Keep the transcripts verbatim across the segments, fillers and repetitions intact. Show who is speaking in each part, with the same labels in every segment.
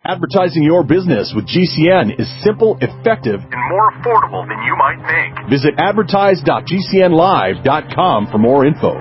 Speaker 1: Advertising your business with G C N is simple, effective, and more affordable than you might think. Visit advertise dot g c n live dot com for more info.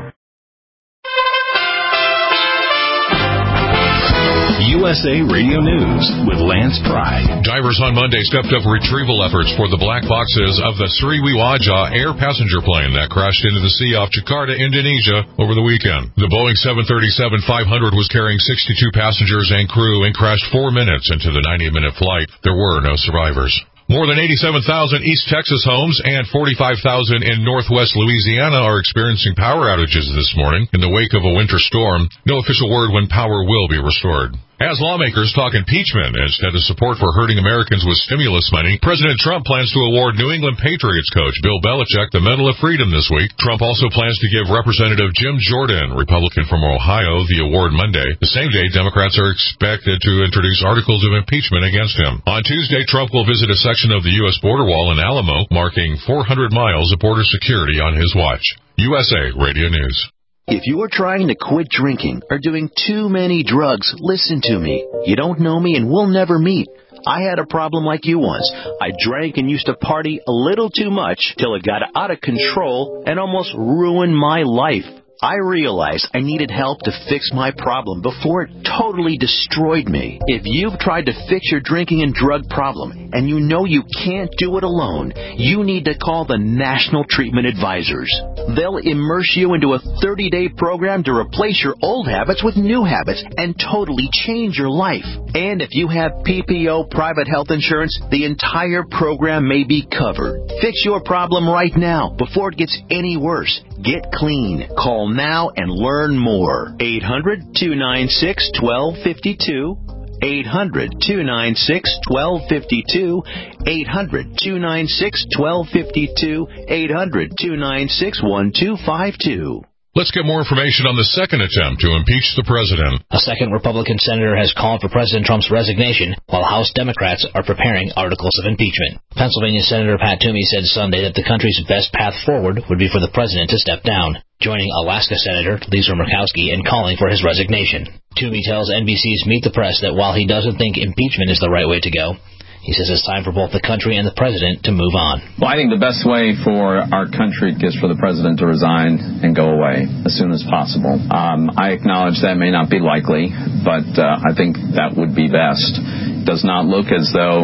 Speaker 2: U S A Radio News with Lance Pry.
Speaker 3: Divers on Monday stepped up retrieval efforts for the black boxes of the Sriwijaya air passenger plane that crashed into the sea off Jakarta, Indonesia over the weekend. The Boeing seven thirty-seven five hundred was carrying sixty-two passengers and crew and crashed four minutes into the ninety-minute flight. There were no survivors. More than eighty-seven thousand East Texas homes and forty-five thousand in Northwest Louisiana are experiencing power outages this morning in the wake of a winter storm. No official word when power will be restored. As lawmakers talk impeachment instead of support for hurting Americans with stimulus money, President Trump plans to award New England Patriots coach Bill Belichick the Medal of Freedom this week. Trump also plans to give Representative Jim Jordan, Republican from Ohio, the award Monday. The same day, Democrats are expected to introduce articles of impeachment against him. On Tuesday, Trump will visit a section of the U S border wall in Alamo, marking four hundred miles of border security on his watch. U S A Radio News.
Speaker 4: If you are trying to quit drinking or doing too many drugs, listen to me. You don't know me and we'll never meet. I had a problem like you once. I drank and used to party a little too much till it got out of control and almost ruined my life. I realized I needed help to fix my problem before it totally destroyed me. If you've tried to fix your drinking and drug problem and you know you can't do it alone, you need to call the National Treatment Advisors. They'll immerse you into a thirty-day program to replace your old habits with new habits and totally change your life. And if you have P P O private health insurance, the entire program may be covered. Fix your problem right now before it gets any worse. Get clean. Call now and learn more. eight hundred, two nine six, one two five two. eight hundred, two nine six, one two five two. eight hundred, two nine six, one two five two. eight hundred, two nine six, one two five two.
Speaker 3: Let's get more information on the second attempt to impeach the president.
Speaker 5: A second Republican senator has called for President Trump's resignation, while House Democrats are preparing articles of impeachment. Pennsylvania Senator Pat Toomey said Sunday that the country's best path forward would be for the president to step down, joining Alaska Senator Lisa Murkowski in calling for his resignation. Toomey tells N B C's Meet the Press that while he doesn't think impeachment is the right way to go, he says it's time for both the country and the president to move on.
Speaker 6: Well, I think the best way for our country is for the president to resign and go away as soon as possible. Um, I acknowledge that may not be likely, but uh, I think that would be best. It does not look as though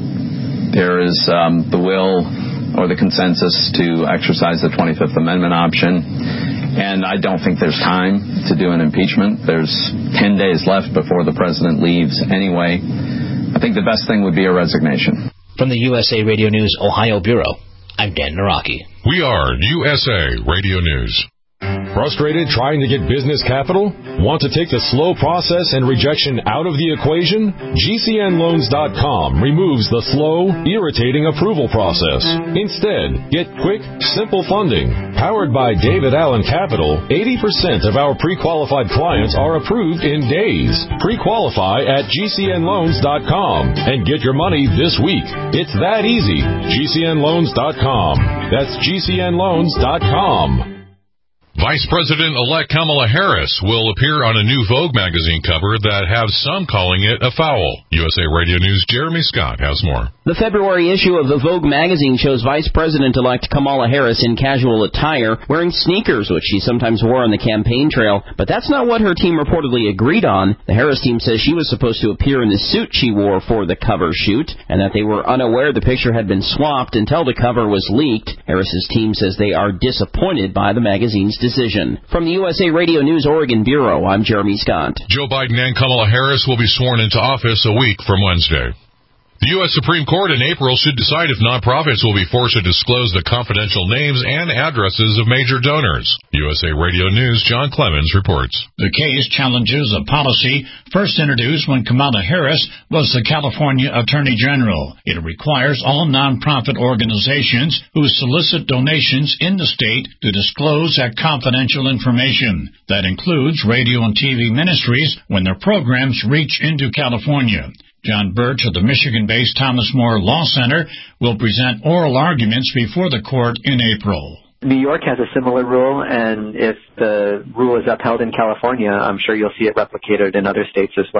Speaker 6: there is um, the will or the consensus to exercise the twenty-fifth Amendment option. And I don't think there's time to do an impeachment. There's ten days left before the president leaves anyway. I think the best thing would be a resignation.
Speaker 5: From the U S A Radio News Ohio Bureau, I'm Dan Naraki.
Speaker 3: We are U S A Radio News.
Speaker 7: Frustrated trying to get business capital? Want to take the slow process and rejection out of the equation? G C N loans dot com removes the slow, irritating approval process. Instead, get quick, simple funding. Powered by David Allen Capital, eighty percent of our pre-qualified clients are approved in days. Pre-qualify at G C N loans dot com and get your money this week. It's that easy. G C N loans dot com. That's G C N loans dot com.
Speaker 3: Vice President-elect Kamala Harris will appear on a new Vogue magazine cover that have some calling it a foul. U S A Radio News' Jeremy Scott has more.
Speaker 8: The February issue of the Vogue magazine shows Vice President-elect Kamala Harris in casual attire, wearing sneakers, which she sometimes wore on the campaign trail. But that's not what her team reportedly agreed on. The Harris team says she was supposed to appear in the suit she wore for the cover shoot, and that they were unaware the picture had been swapped until the cover was leaked. Harris's team says they are disappointed by the magazine's decision. From the U S A Radio News Oregon Bureau, I'm Jeremy Scott.
Speaker 3: Joe Biden and Kamala Harris will be sworn into office a week from Wednesday. The U S Supreme Court in April should decide if nonprofits will be forced to disclose the confidential names and addresses of major donors. U S A Radio News' John Clemens reports.
Speaker 9: The case challenges a policy first introduced when Kamala Harris was the California Attorney General. It requires all nonprofit organizations who solicit donations in the state to disclose that confidential information. That includes radio and T V ministries when their programs reach into California. John Birch of the Michigan-based Thomas More Law Center will present oral arguments before the court in April.
Speaker 10: New York has a similar rule, and if the rule is upheld in California, I'm sure you'll see it replicated in other states as well.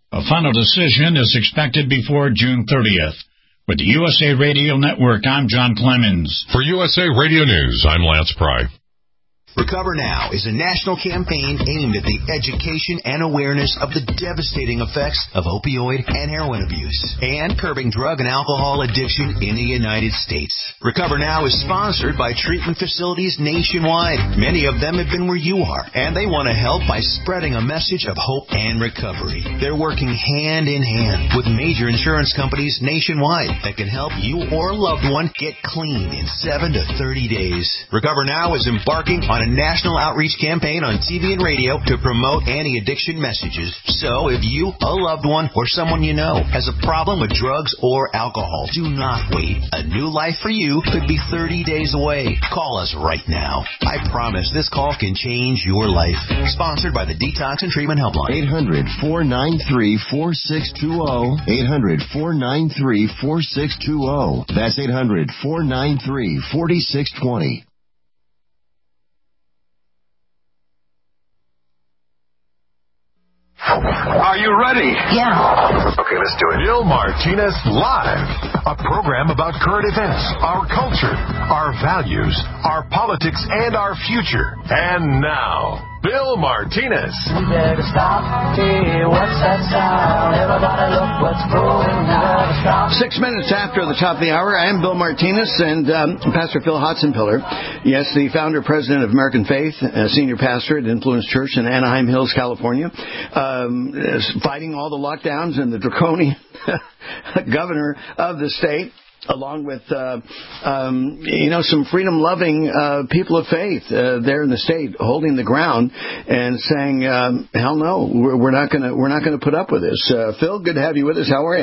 Speaker 9: A final decision is expected before June thirtieth. With the U S A Radio Network, I'm John Clemens.
Speaker 3: For U S A Radio News, I'm Lance Pry.
Speaker 11: Recover Now is a national campaign aimed at the education and awareness of the devastating effects of opioid and heroin abuse and curbing drug and alcohol addiction in the United States. Recover Now is sponsored by treatment facilities nationwide. Many of them have been where you are, and they want to help by spreading a message of hope and recovery. They're working hand in hand with major insurance companies nationwide that can help you or a loved one get clean in seven to thirty days. Recover Now is embarking on a national outreach campaign on T V and radio to promote anti-addiction messages. So if you, a loved one, or someone you know has a problem with drugs or alcohol, do not wait. A new life for you could be thirty days away. Call us right now. I promise this call can change your life. Sponsored by the Detox and Treatment Helpline.
Speaker 12: eight hundred, four nine three, four six two zero. eight hundred, four nine three, four six two zero. That's eight hundred, four nine three, four six two zero.
Speaker 1: Are you ready?
Speaker 13: Yeah.
Speaker 1: Okay, let's do it. Bill Martinez Live, a program about current events, our culture, our values, our politics, and our future. And now, Bill Martinez.
Speaker 14: We better stop. Hey, what's that sound? Everybody look what's growing. Stop.
Speaker 15: Six minutes after the top of the hour, I am Bill Martinez and um, Pastor Phil Hotzenpiller. Yes, the founder, president of American Faith, uh, senior pastor at Influence Church in Anaheim Hills, California, um, fighting all the lockdowns and the draconian governor of the state, along with, uh, um, you know, some freedom-loving uh, people of faith uh, there in the state, holding the ground and saying, um, "Hell no, we're, we're not going to we're not going to put up with this." Uh, Phil, good to have you with us. How are you?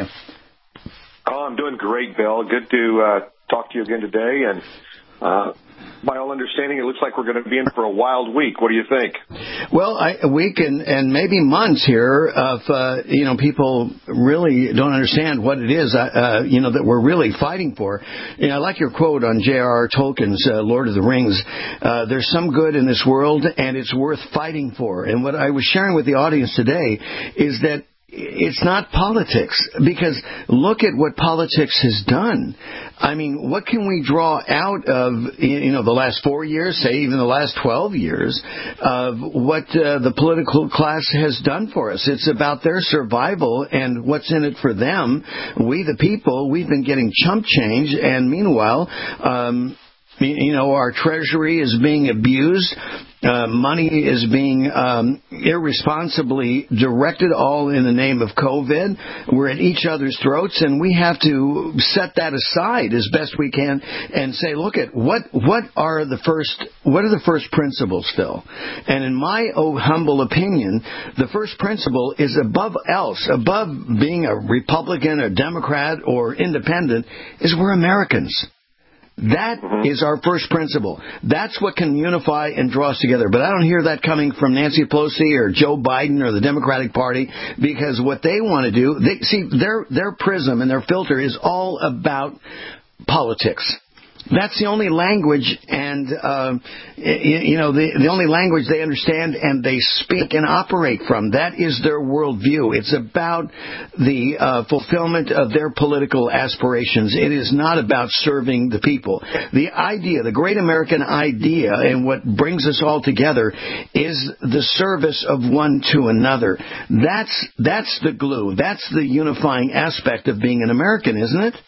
Speaker 16: Oh, I'm doing great, Bill. Good to uh, talk to you again today. And uh, by all understanding, it looks like we're going to be in for a wild week. What do you think?
Speaker 15: Well, I, a week and, and maybe months here of, uh, you know, people really don't understand what it is, uh, you know, that we're really fighting for. You know, I like your quote on J R R Tolkien's uh, Lord of the Rings. Uh, there's some good in this world, and it's worth fighting for. And what I was sharing with the audience today is that it's not politics, because look at what politics has done. I mean, what can we draw out of, you know, the last four years, say even the last twelve years, of what uh, the political class has done for us? It's about their survival and what's in it for them. We, the people, we've been getting chump change, and meanwhile, um, you know, our treasury is being abused. Uh, money is being um, irresponsibly directed, all in the name of COVID. We're at each other's throats, and we have to set that aside as best we can and say, look at what what are the first what are the first principles, Phil? And in my oh, humble opinion, the first principle is above else, above being a Republican, a Democrat, or independent, is we're Americans. That mm-hmm. is our first principle. That's what can unify and draw us together. But I don't hear that coming from Nancy Pelosi or Joe Biden or the Democratic Party, because what they want to do, they see their their prism and their filter is all about politics. That's the only language, and uh, you know, the the only language they understand and they speak and operate from. That is their worldview. It's about the uh, fulfillment of their political aspirations. It is not about serving the people. The idea, the great American idea, and what brings us all together, is the service of one to another. That's that's the glue. That's the unifying aspect of being an American, isn't it?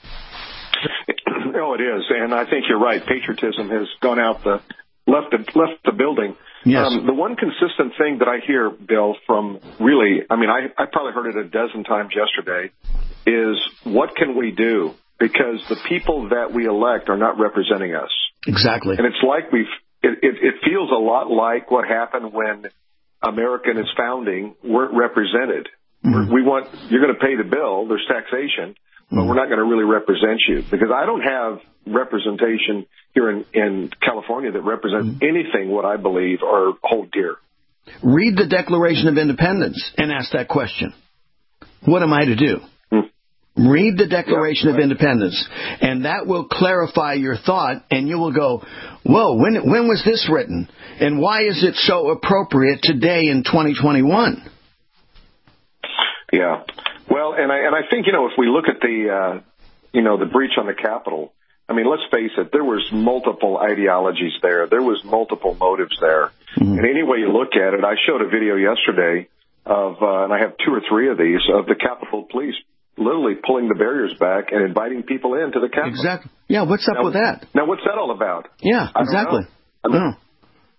Speaker 16: Oh, it is, and I think you're right. Patriotism has gone out the left the left the building.
Speaker 15: Yes.
Speaker 16: Um, the one consistent thing that I hear, Bill, from really, I mean, I, I probably heard it a dozen times yesterday, is what can we do? Because the people that we elect are not representing us.
Speaker 15: Exactly.
Speaker 16: And it's like we've. It, it, it feels a lot like what happened when America in its founding weren't represented. Mm-hmm. We want you're going to pay the bill. There's taxation. But we're not going to really represent you, because I don't have representation here in, in California that represents anything what I believe or hold dear.
Speaker 15: Read the Declaration of Independence and ask that question. What am I to do? Hmm. Read the Declaration yeah, right. of Independence, and that will clarify your thought, and you will go, whoa, when, when was this written? And why is it so appropriate today in twenty twenty-one?
Speaker 16: Yeah. Well, and I and I think, you know, if we look at the, uh, you know, the breach on the Capitol, I mean, let's face it, there was multiple ideologies there. There was multiple motives there. Mm-hmm. And any way you look at it, I showed a video yesterday of, uh, and I have two or three of these, of the Capitol Police literally pulling the barriers back and inviting people into the Capitol.
Speaker 15: Exactly. Yeah, what's up
Speaker 16: now,
Speaker 15: with that?
Speaker 16: Now, what's that all about?
Speaker 15: Yeah,
Speaker 16: I
Speaker 15: exactly.
Speaker 16: I
Speaker 15: mean, no.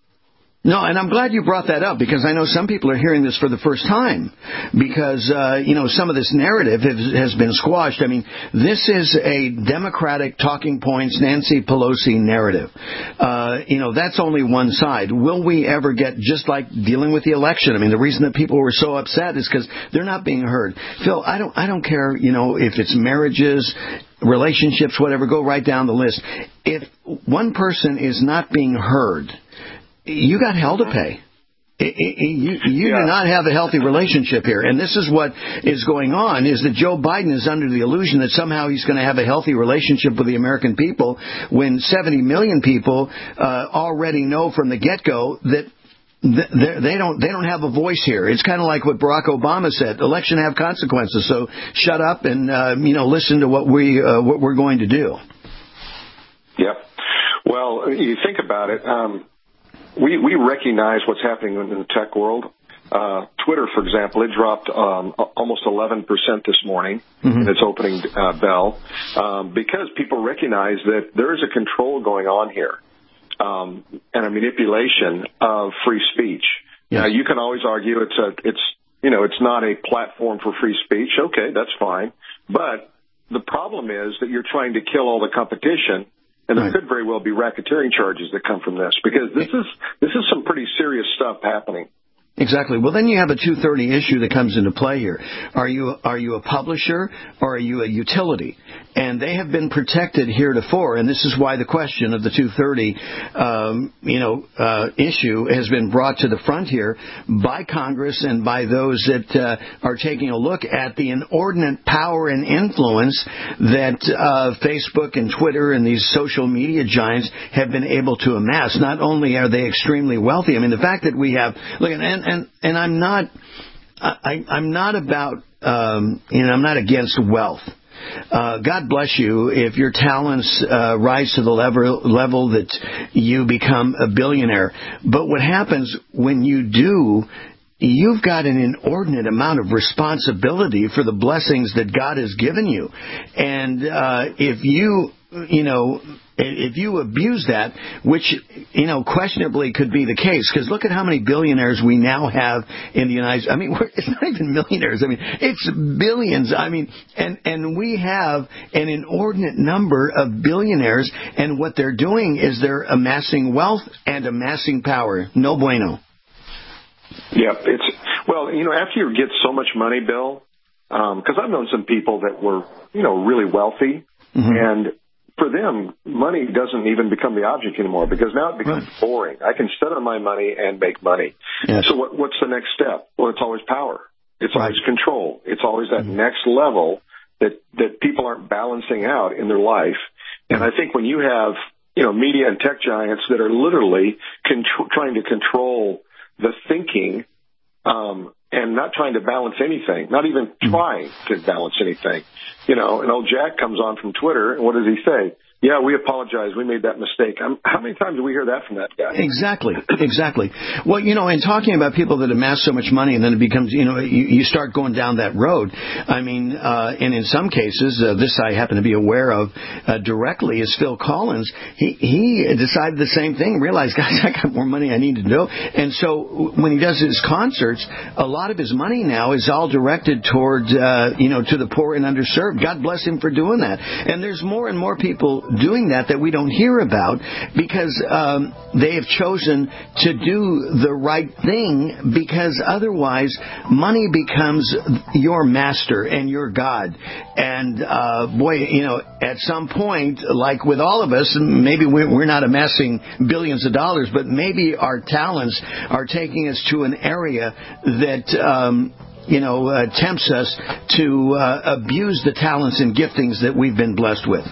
Speaker 15: No, and I'm glad you brought that up, because I know some people are hearing this for the first time, because, uh, you know, some of this narrative has, has been squashed. I mean, this is a Democratic talking points, Nancy Pelosi narrative. Uh, you know, that's only one side. Will we ever get, just like dealing with the election? I mean, the reason that people were so upset is because they're not being heard. Phil, I don't, I don't care, you know, if it's marriages, relationships, whatever, go right down the list. If one person is not being heard, you got hell to pay. You, you yeah. do not have a healthy relationship here. And this is what is going on, is that Joe Biden is under the illusion that somehow he's going to have a healthy relationship with the American people, when seventy million people uh, already know from the get-go that they don't they don't have a voice here. It's kind of like what Barack Obama said: election have consequences, so shut up and uh, you know listen to what we uh, what we're going to do.
Speaker 16: Yep. Well, you think about it. Um, We we recognize what's happening in the tech world. Uh, Twitter, for example, it dropped um, almost eleven percent this morning mm-hmm. in its opening uh, bell um, because people recognize that there is a control going on here um, and a manipulation of free speech. Yes. Now, you can always argue it's a it's you know it's not a platform for free speech. Okay, that's fine, but the problem is that you're trying to kill all the competition. And there right. could very well be racketeering charges that come from this, because this is this is some pretty serious stuff happening.
Speaker 15: Exactly. Well, then you have a two thirty issue that comes into play here. Are you are you a publisher or are you a utility? And they have been protected heretofore, and this is why the question of the two thirty, um, you know, uh, issue has been brought to the front here by Congress and by those that uh, are taking a look at the inordinate power and influence that uh, Facebook and Twitter and these social media giants have been able to amass. Not only are they extremely wealthy, I mean, the fact that we have look and and and I'm not I, I'm not about um, you know I'm not against wealth. Uh, God bless you if your talents uh, rise to the level, level that you become a billionaire. But what happens when you do, you've got an inordinate amount of responsibility for the blessings that God has given you. And uh, if you, you know, if you abuse that, which, you know, questionably could be the case, because look at how many billionaires we now have in the United States. I mean, we're, it's not even millionaires. I mean, it's billions. I mean, and, and we have an inordinate number of billionaires, and what they're doing is they're amassing wealth and amassing power. No bueno.
Speaker 16: Yeah, it's, well, you know, after you get so much money, Bill, um, because I've known some people that were, you know, really wealthy, mm-hmm. and for them, money doesn't even become the object anymore, because now it becomes right. boring. I can sit on my money and make money. Yes. So what, what's the next step? Well, it's always power. It's right. always control. It's always that mm-hmm. next level that, that people aren't balancing out in their life. And I think when you have, you know, media and tech giants that are literally contr- trying to control the thinking, um, and not trying to balance anything, not even trying to balance anything. You know, and old Jack comes on from Twitter, and what does he say? Yeah, we apologize. We made that mistake. Um, how many times do we hear that from that guy?
Speaker 15: Exactly, exactly. Well, you know, in talking about people that amass so much money and then it becomes, you know, you, you start going down that road. I mean, uh, and in some cases, uh, this I happen to be aware of uh, directly, is Phil Collins. He he decided the same thing, realized, guys, I got more money I need to do. And so when he does his concerts, a lot of his money now is all directed toward, uh, you know, to the poor and underserved. God bless him for doing that. And there's more and more people doing that that we don't hear about, because um, they have chosen to do the right thing, because otherwise money becomes your master and your God. And uh, boy, you know, at some point, like with all of us, maybe we're not amassing billions of dollars, but maybe our talents are taking us to an area that um, you know, uh, tempts us to uh, abuse the talents and giftings that we've been blessed with.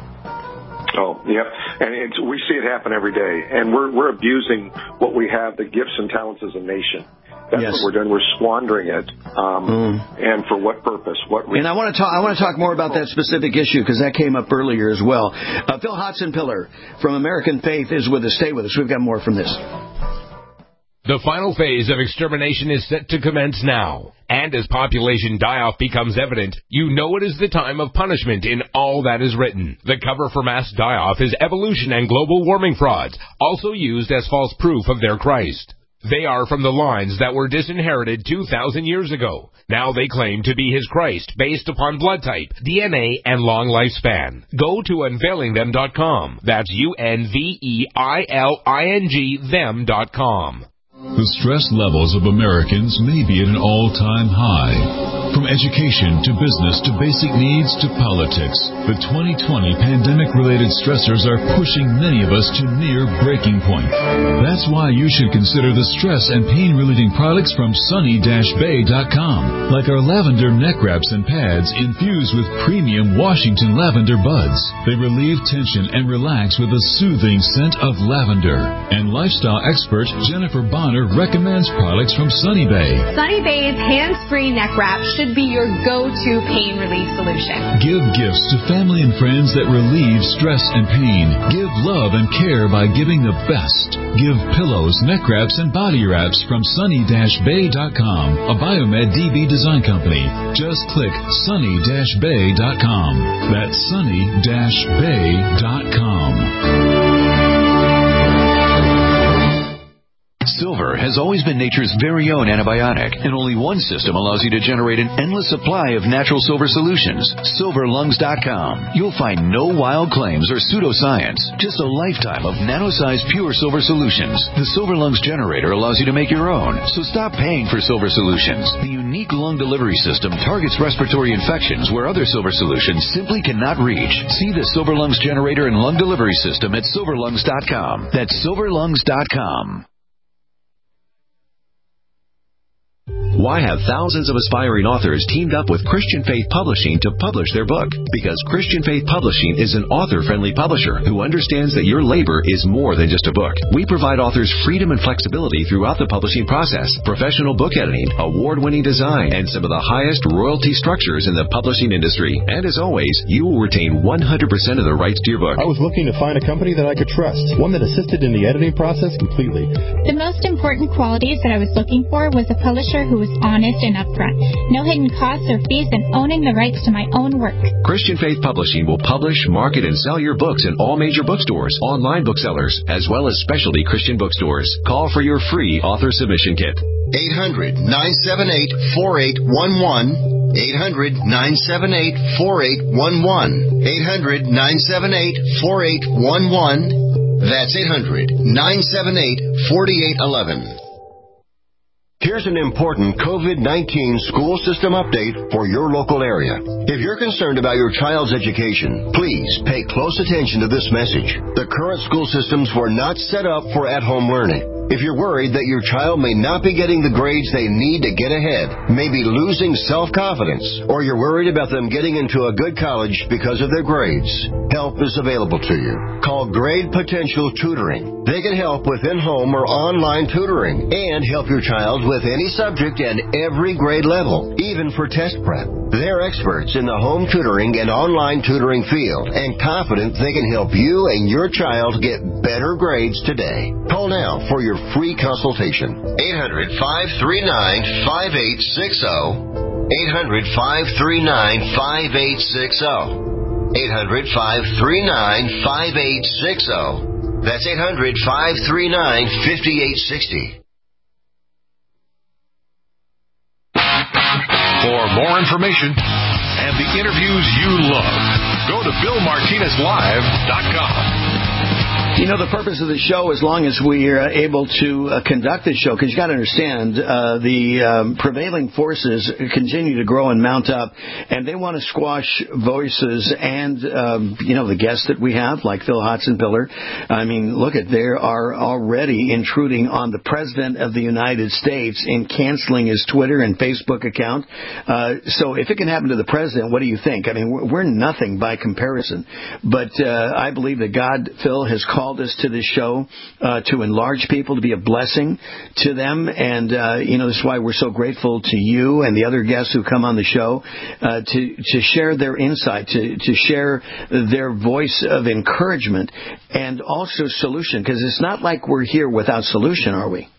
Speaker 16: Oh, yep. And it's, we see it happen every day. And we're, we're abusing what we have, the gifts and talents as a nation. That's
Speaker 15: yes.
Speaker 16: what we're doing. We're squandering it. Um, mm. And for what purpose? What? Re-
Speaker 15: and I want to talk. I want to talk more about that specific issue because that came up earlier as well. Uh, Phil Hodson-Pillar from American Faith is with us. Stay with us. We've got more from this.
Speaker 13: The final phase of extermination is set to commence now. And as population die-off becomes evident, you know it is the time of punishment in all that is written. The cover for mass die-off is evolution and global warming frauds, also used as false proof of their Christ. They are from the lines that were disinherited two thousand years ago. Now they claim to be his Christ based upon blood type, D N A, and long lifespan. Go to unveiling them dot com. That's U N V E I L I N G them dot com.
Speaker 17: The stress levels of Americans may be at an all-time high. From education to business to basic needs to politics, the twenty twenty pandemic-related stressors are pushing many of us to near breaking point. That's why you should consider the stress and pain-relieving products from sunny dash bay dot com, like our lavender neck wraps and pads infused with premium Washington lavender buds. They relieve tension and relax with a soothing scent of lavender. And lifestyle expert Jennifer Bonner recommends products from Sunny Bay.
Speaker 18: Sunny Bay's hands-free neck wrap should be your go-to pain relief solution.
Speaker 17: Give gifts to family and friends that relieve stress and pain. Give love and care by giving the best. Give pillows, neck wraps, and body wraps from sunny dash bay dot com, a Biomed D B design company. Just click sunny dash bay dot com. That's sunny dash bay dot com.
Speaker 19: Silver has always been nature's very own antibiotic, and only one system allows you to generate an endless supply of natural silver solutions. silver lungs dot com. You'll find no wild claims or pseudoscience, just a lifetime of nano-sized pure silver solutions. The Silver Lungs generator allows you to make your own, so stop paying for silver solutions. The unique lung delivery system targets respiratory infections where other silver solutions simply cannot reach. See the Silver Lungs generator and lung delivery system at silver lungs dot com. That's silver lungs dot com.
Speaker 20: Why have thousands of aspiring authors teamed up with Christian Faith Publishing to publish their book? Because Christian Faith Publishing is an author-friendly publisher who understands that your labor is more than just a book. We provide authors freedom and flexibility throughout the publishing process, professional book editing, award-winning design, and some of the highest royalty structures in the publishing industry. And as always, you will retain one hundred percent of the rights to your book.
Speaker 21: I was looking to find a company that I could trust, one that assisted in the editing process completely.
Speaker 22: The most important qualities that I was looking for was a publisher who was honest and upfront, no hidden costs or fees, and owning the rights to my own work.
Speaker 20: Christian Faith Publishing will publish, market, and sell your books in all major bookstores, online booksellers, as well as specialty Christian bookstores. Call for your free author submission kit.
Speaker 12: eight hundred, nine seven eight, four eight one one. eight hundred, nine seven eight, four eight one one. eight hundred, nine seven eight, four eight one one. That's eight hundred, nine seven eight, four eight one one. Here's an important COVID nineteen school system update for your local area. If you're concerned about your child's education, please pay close attention to this message. The current school systems were not set up for at-home learning. If you're worried that your child may not be getting the grades they need to get ahead, maybe losing self-confidence, or you're worried about them getting into a good college because of their grades, help is available to you. Call Grade Potential Tutoring. They can help with in-home or online tutoring and help your child with any subject and every grade level, even for test prep. They're experts in the home tutoring and online tutoring field and confident they can help you and your child get better grades today. Call now for your free consultation. eight hundred, five three nine, five eight six zero. eight hundred, five three nine, five eight six zero. eight hundred, five three nine, five eight six zero. That's eight hundred, five three nine, five eight six zero.
Speaker 1: For more information and the interviews you love, go to bill martinez live dot com.
Speaker 15: You know, the purpose of the show, as long as we are able to uh, conduct the show, because you got to understand, uh, the um, prevailing forces continue to grow and mount up, and they want to squash voices and, um, you know, the guests that we have, like Phil Hodson-Pillar. I mean, look at, they are already intruding on the President of the United States in canceling his Twitter and Facebook account. Uh, so if it can happen to the President, what do you think? I mean, we're, we're nothing by comparison. But uh, I believe that God, Phil, has called called us to this show uh, to enlarge people, to be a blessing to them. And, uh, you know, this is why we're so grateful to you and the other guests who come on the show uh, to, to share their insight, to, to share their voice of encouragement and also solution, because it's not like we're here without solution, are we?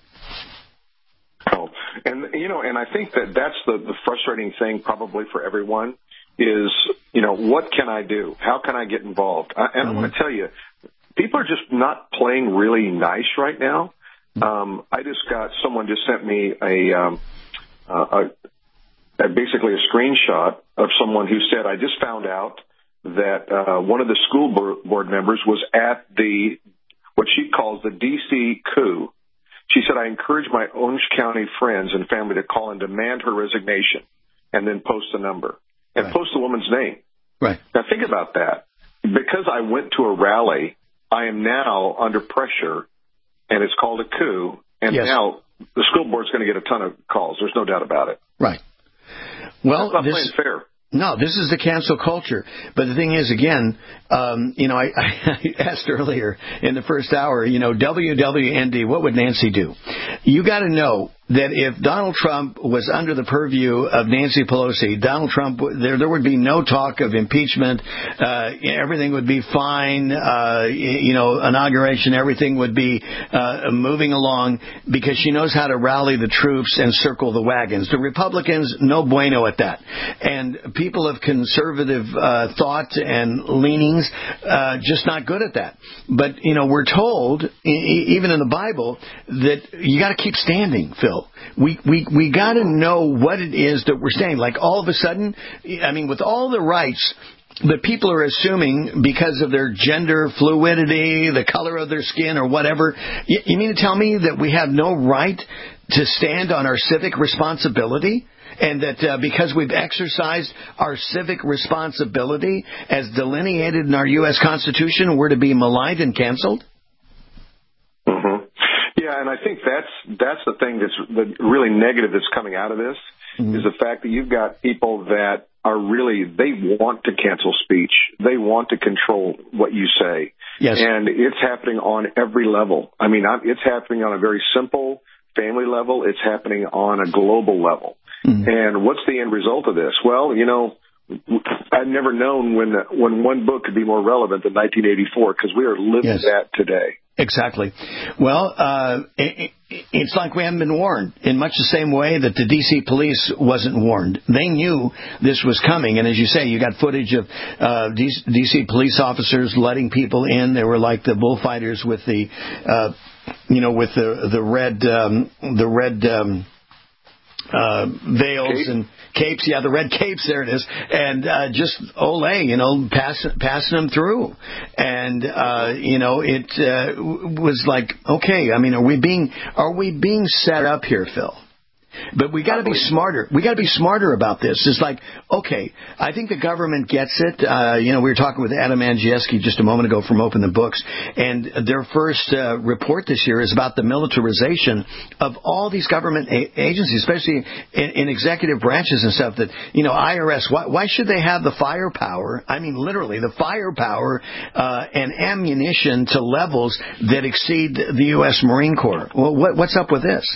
Speaker 16: Oh, and, you know, and I think that that's the, the frustrating thing probably for everyone is, you know, what can I do? How can I get involved? I, and mm-hmm. I want to tell you, people are just not playing really nice right now. Um, I just got, someone just sent me a, um, uh, a, a basically a screenshot of someone who said, I just found out that uh, one of the school board members was at the, what she calls the D C coup. She said, I encourage my Orange County friends and family to call and demand her resignation and then post a number and right. post the woman's name.
Speaker 15: Right.
Speaker 16: Now think about that. Because I went to a rally, I am now under pressure, and it's called a coup, and yes. now the school board's going to get a ton of calls. There's no doubt about it.
Speaker 15: Right. Well,
Speaker 16: That's not
Speaker 15: this,
Speaker 16: playing fair.
Speaker 15: No, this is the cancel culture. But the thing is, again, um, you know, I, I asked earlier in the first hour, you know, W W N D, what would Nancy do? You got to know that if Donald Trump was under the purview of Nancy Pelosi, Donald Trump, there there would be no talk of impeachment. Uh, everything would be fine. Uh, you know, inauguration, everything would be uh, moving along because she knows how to rally the troops and circle the wagons. The Republicans, no bueno at that. And people of conservative uh, thought and leanings, uh, just not good at that. But, you know, we're told, e- even in the Bible, that you got to keep standing, Phil. We we we got to know what it is that we're saying. Like all of a sudden, I mean, with all the rights that people are assuming because of their gender fluidity, the color of their skin, or whatever, you, you mean to tell me that we have no right to stand on our civic responsibility? And that uh, because we've exercised our civic responsibility as delineated in our U S Constitution, we're to be maligned and canceled?
Speaker 16: Mm-hmm. Yeah, and I think that's that's the thing that's the really negative that's coming out of this mm-hmm. is the fact that you've got people that are really, they want to cancel speech. They want to control what you say.
Speaker 15: Yes.
Speaker 16: And it's happening on every level. I mean, it's happening on a very simple family level. It's happening on a global level. Mm-hmm. And what's the end result of this? Well, you know, I've never known when when one book could be more relevant than nineteen eighty-four because we are living yes. that today.
Speaker 15: Exactly. Well, uh, it, it's like we haven't been warned in much the same way that the D C police wasn't warned. They knew this was coming. And as you say, you got footage of uh, D C police officers letting people in. They were like the bullfighters with the, uh, you know, with the, the red, um, the red, um, uh, veils Cape. and capes. Yeah, the red capes. There it is. And uh, just ole, you know, pass, passing them through. And uh, you know, it uh, was like, okay. I mean, are we being are we being set up here, Phil? But we got to be smarter. We got to be smarter about this. It's like, okay, I think the government gets it. Uh, you know, we were talking with Adam Andrzejewski just a moment ago from Open the Books, and their first uh, report this year is about the militarization of all these government a- agencies, especially in, in executive branches and stuff. That, you know, I R S. Why, why should they have the firepower? I mean, literally, the firepower uh, and ammunition to levels that exceed the U S Marine Corps. Well, what, what's up with this?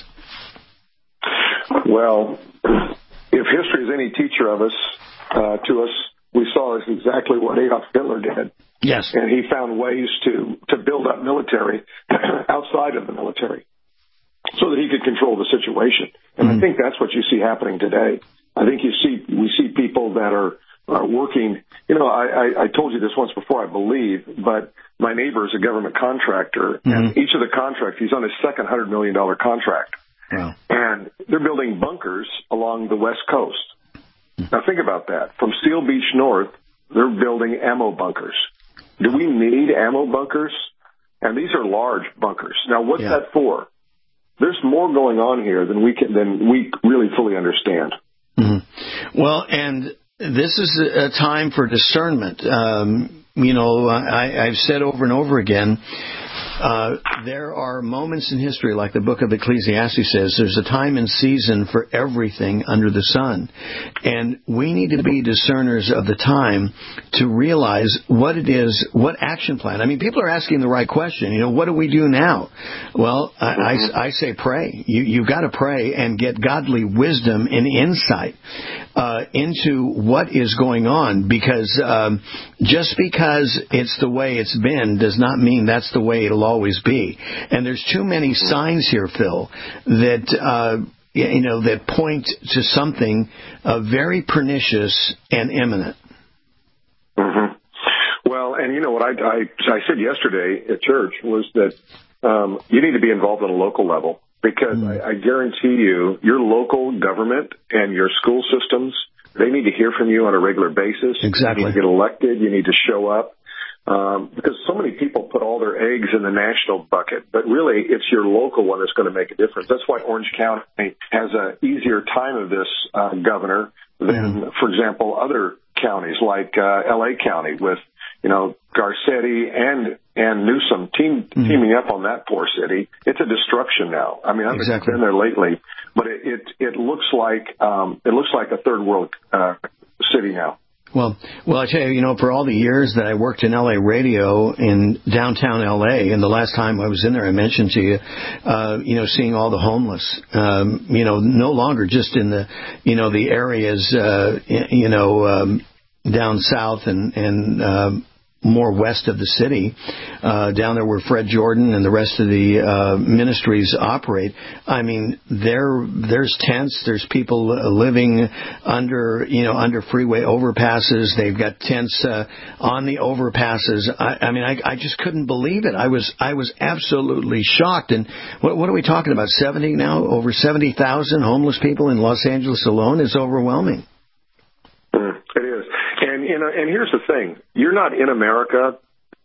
Speaker 16: Well, if history is any teacher of us, uh, to us, we saw is exactly what Adolf Hitler did.
Speaker 15: Yes.
Speaker 16: And he found ways to, to build up military outside of the military so that he could control the situation. And mm-hmm. I think that's what you see happening today. I think you see, we see people that are, are working, you know, I, I, I told you this once before, I believe, but my neighbor is a government contractor, mm-hmm. and each of the contracts, he's on his second one hundred million dollars contract.
Speaker 15: Wow.
Speaker 16: And they're building bunkers along the West Coast. Now think about that. From Seal Beach North, they're building ammo bunkers. Do we need ammo bunkers? And these are large bunkers. Now what's yeah. that for? There's more going on here than we can, than we really fully understand.
Speaker 15: Mm-hmm. Well, and this is a time for discernment. Um, you know, I, I've said over and over again, Uh, there are moments in history, like the book of Ecclesiastes says, there's a time and season for everything under the sun. And we need to be discerners of the time to realize what it is, what action plan. I mean, people are asking the right question. You know, what do we do now? Well, I, I, I say pray. You, you've got to pray and get godly wisdom and insight uh, into what is going on, because um, just because it's the way it's been does not mean that's the way it'll always be. And there's too many signs here, Phil, that uh, you know that point to something uh, very pernicious and imminent.
Speaker 16: Mm-hmm. Well, and you know what I, I, I said yesterday at church was that um, you need to be involved at a local level, because mm. I, I guarantee you your local government and your school systems, they need to hear from you on a regular basis.
Speaker 15: Exactly.
Speaker 16: You need to get elected. You need to show up. Um, because so many people put all their eggs in the national bucket, but really it's your local one that's going to make a difference. That's why Orange County has an easier time of this, uh, governor, than, mm. for example, other counties like uh, L A County with, you know, Garcetti and and Newsom team, mm. teaming up on that poor city. It's a destruction now. I mean, I've
Speaker 15: exactly.
Speaker 16: been there lately, but it it, it looks like um, it looks like a third world uh, city now.
Speaker 15: Well, well, I tell you, you know, for all the years that I worked in L A radio in downtown L A, and the last time I was in there, I mentioned to you, uh, you know, seeing all the homeless, um, you know, no longer just in the, you know, the areas, uh, you know, um, down south and, and, um, more west of the city, uh, down there where Fred Jordan and the rest of the uh, ministries operate. I mean, there there's tents. There's people living under, you know, under freeway overpasses. They've got tents uh, on the overpasses. I, I mean, I, I just couldn't believe it. I was I was absolutely shocked. And what, what are we talking about? seventy now? Over seventy thousand homeless people in Los Angeles alone is overwhelming.
Speaker 16: Mm, it is. And, you know, and here's the thing. You're not in America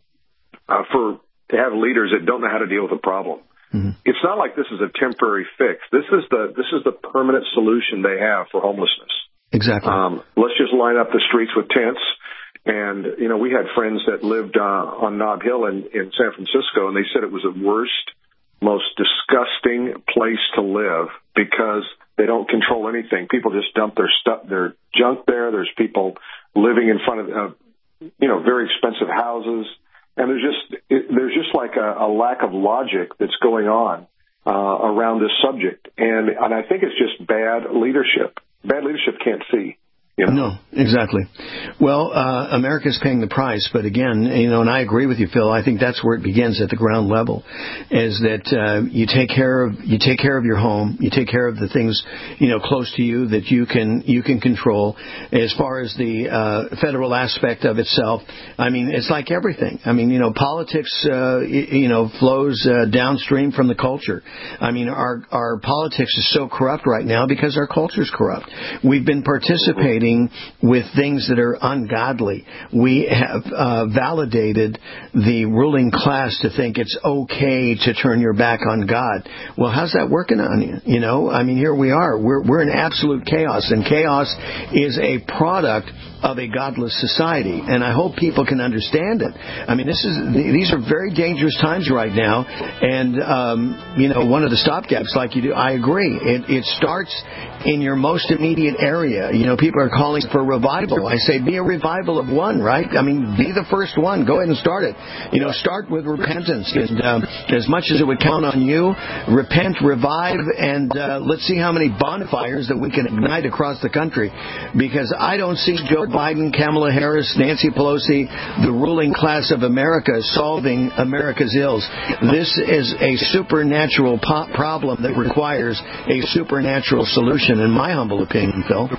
Speaker 16: uh, for to have leaders that don't know how to deal with a problem. Mm-hmm. It's not like this is a temporary fix. This is the this is the permanent solution they have for homelessness.
Speaker 15: Exactly.
Speaker 16: Um, let's just line up the streets with tents. And, you know, we had friends that lived uh, on Nob Hill in, in San Francisco, and they said it was the worst, most disgusting place to live because they don't control anything. People just dump their stuff, their junk there. There's people living in front of, uh, you know, very expensive houses. And there's just, it, there's just like a, a lack of logic that's going on uh, around this subject. And, and I think it's just bad leadership. Bad leadership can't see. You know?
Speaker 15: No, exactly. Well, uh, America's paying the price, but again, you know, and I agree with you, Phil. I think that's where it begins at the ground level, is that uh, you take care of you take care of your home, you take care of the things, you know, close to you that you can you can control. As far as the uh, federal aspect of itself, I mean, it's like everything. I mean, you know, politics, uh, you know, flows uh, downstream from the culture. I mean, our our politics is so corrupt right now because our culture is corrupt. We've been participating with things that are ungodly. We have uh, validated the ruling class to think it's okay to turn your back on God. Well, how's that working on you? You know, I mean, here we are. We're we're in absolute chaos, and chaos is a product of a godless society, and I hope people can understand it. I mean, this is these are very dangerous times right now, and um, you know, one of the stopgaps, like you do, I agree. It, it starts in your most immediate area. You know, people are calling for revival. I say, be a revival of one, right? I mean, be the first one. Go ahead and start it. You know, start with repentance, and um, as much as it would count on you, repent, revive, and uh, let's see how many bonfires that we can ignite across the country. Because I don't see Joe Biden, Kamala Harris, Nancy Pelosi, the ruling class of America solving America's ills. This is a supernatural po- problem that requires a supernatural solution, in my humble opinion, Phil.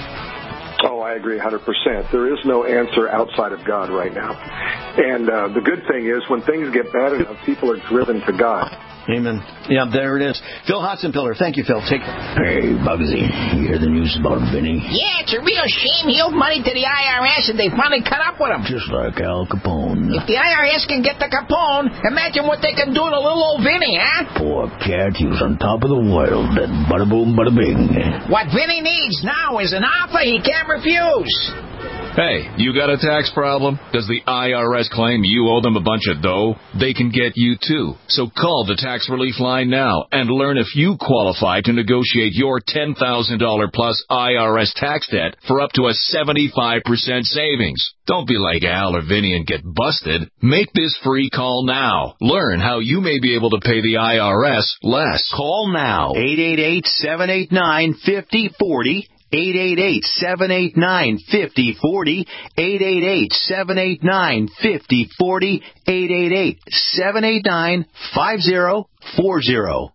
Speaker 16: Oh, I agree one hundred percent. There is no answer outside of God right now. And uh, the good thing is when things get bad enough, people are driven to God.
Speaker 15: Amen. Yeah, there it is. Phil Hotzenpiller. Thank you, Phil. Take care.
Speaker 2: Hey, Bugsy. You hear the news about Vinny?
Speaker 4: Yeah, it's a real shame he owed money to the I R S and they finally cut up with him.
Speaker 2: Just like Al Capone.
Speaker 4: If the I R S can get the Capone, imagine what they can do to little old Vinny, huh?
Speaker 2: Poor cat, he was on top of the world, and bada boom, bada bing.
Speaker 4: What Vinny needs now is an offer he can't refuse.
Speaker 5: Hey, you got a tax problem? Does the I R S claim you owe them a bunch of dough? They can get you too. So call the Tax Relief Line now and learn if you qualify to negotiate your ten thousand dollars plus I R S tax debt for up to a seventy-five percent savings. Don't be like Al or Vinny and get busted. Make this free call now. Learn how you may be able to pay the I R S less.
Speaker 11: Call now. eight eight eight, seven eight nine, five oh four oh. eight eight eight, seven eight nine, five oh four oh. eight eight eight, seven eight nine, five oh four oh. eight eight eight, seven eight nine, five oh four oh.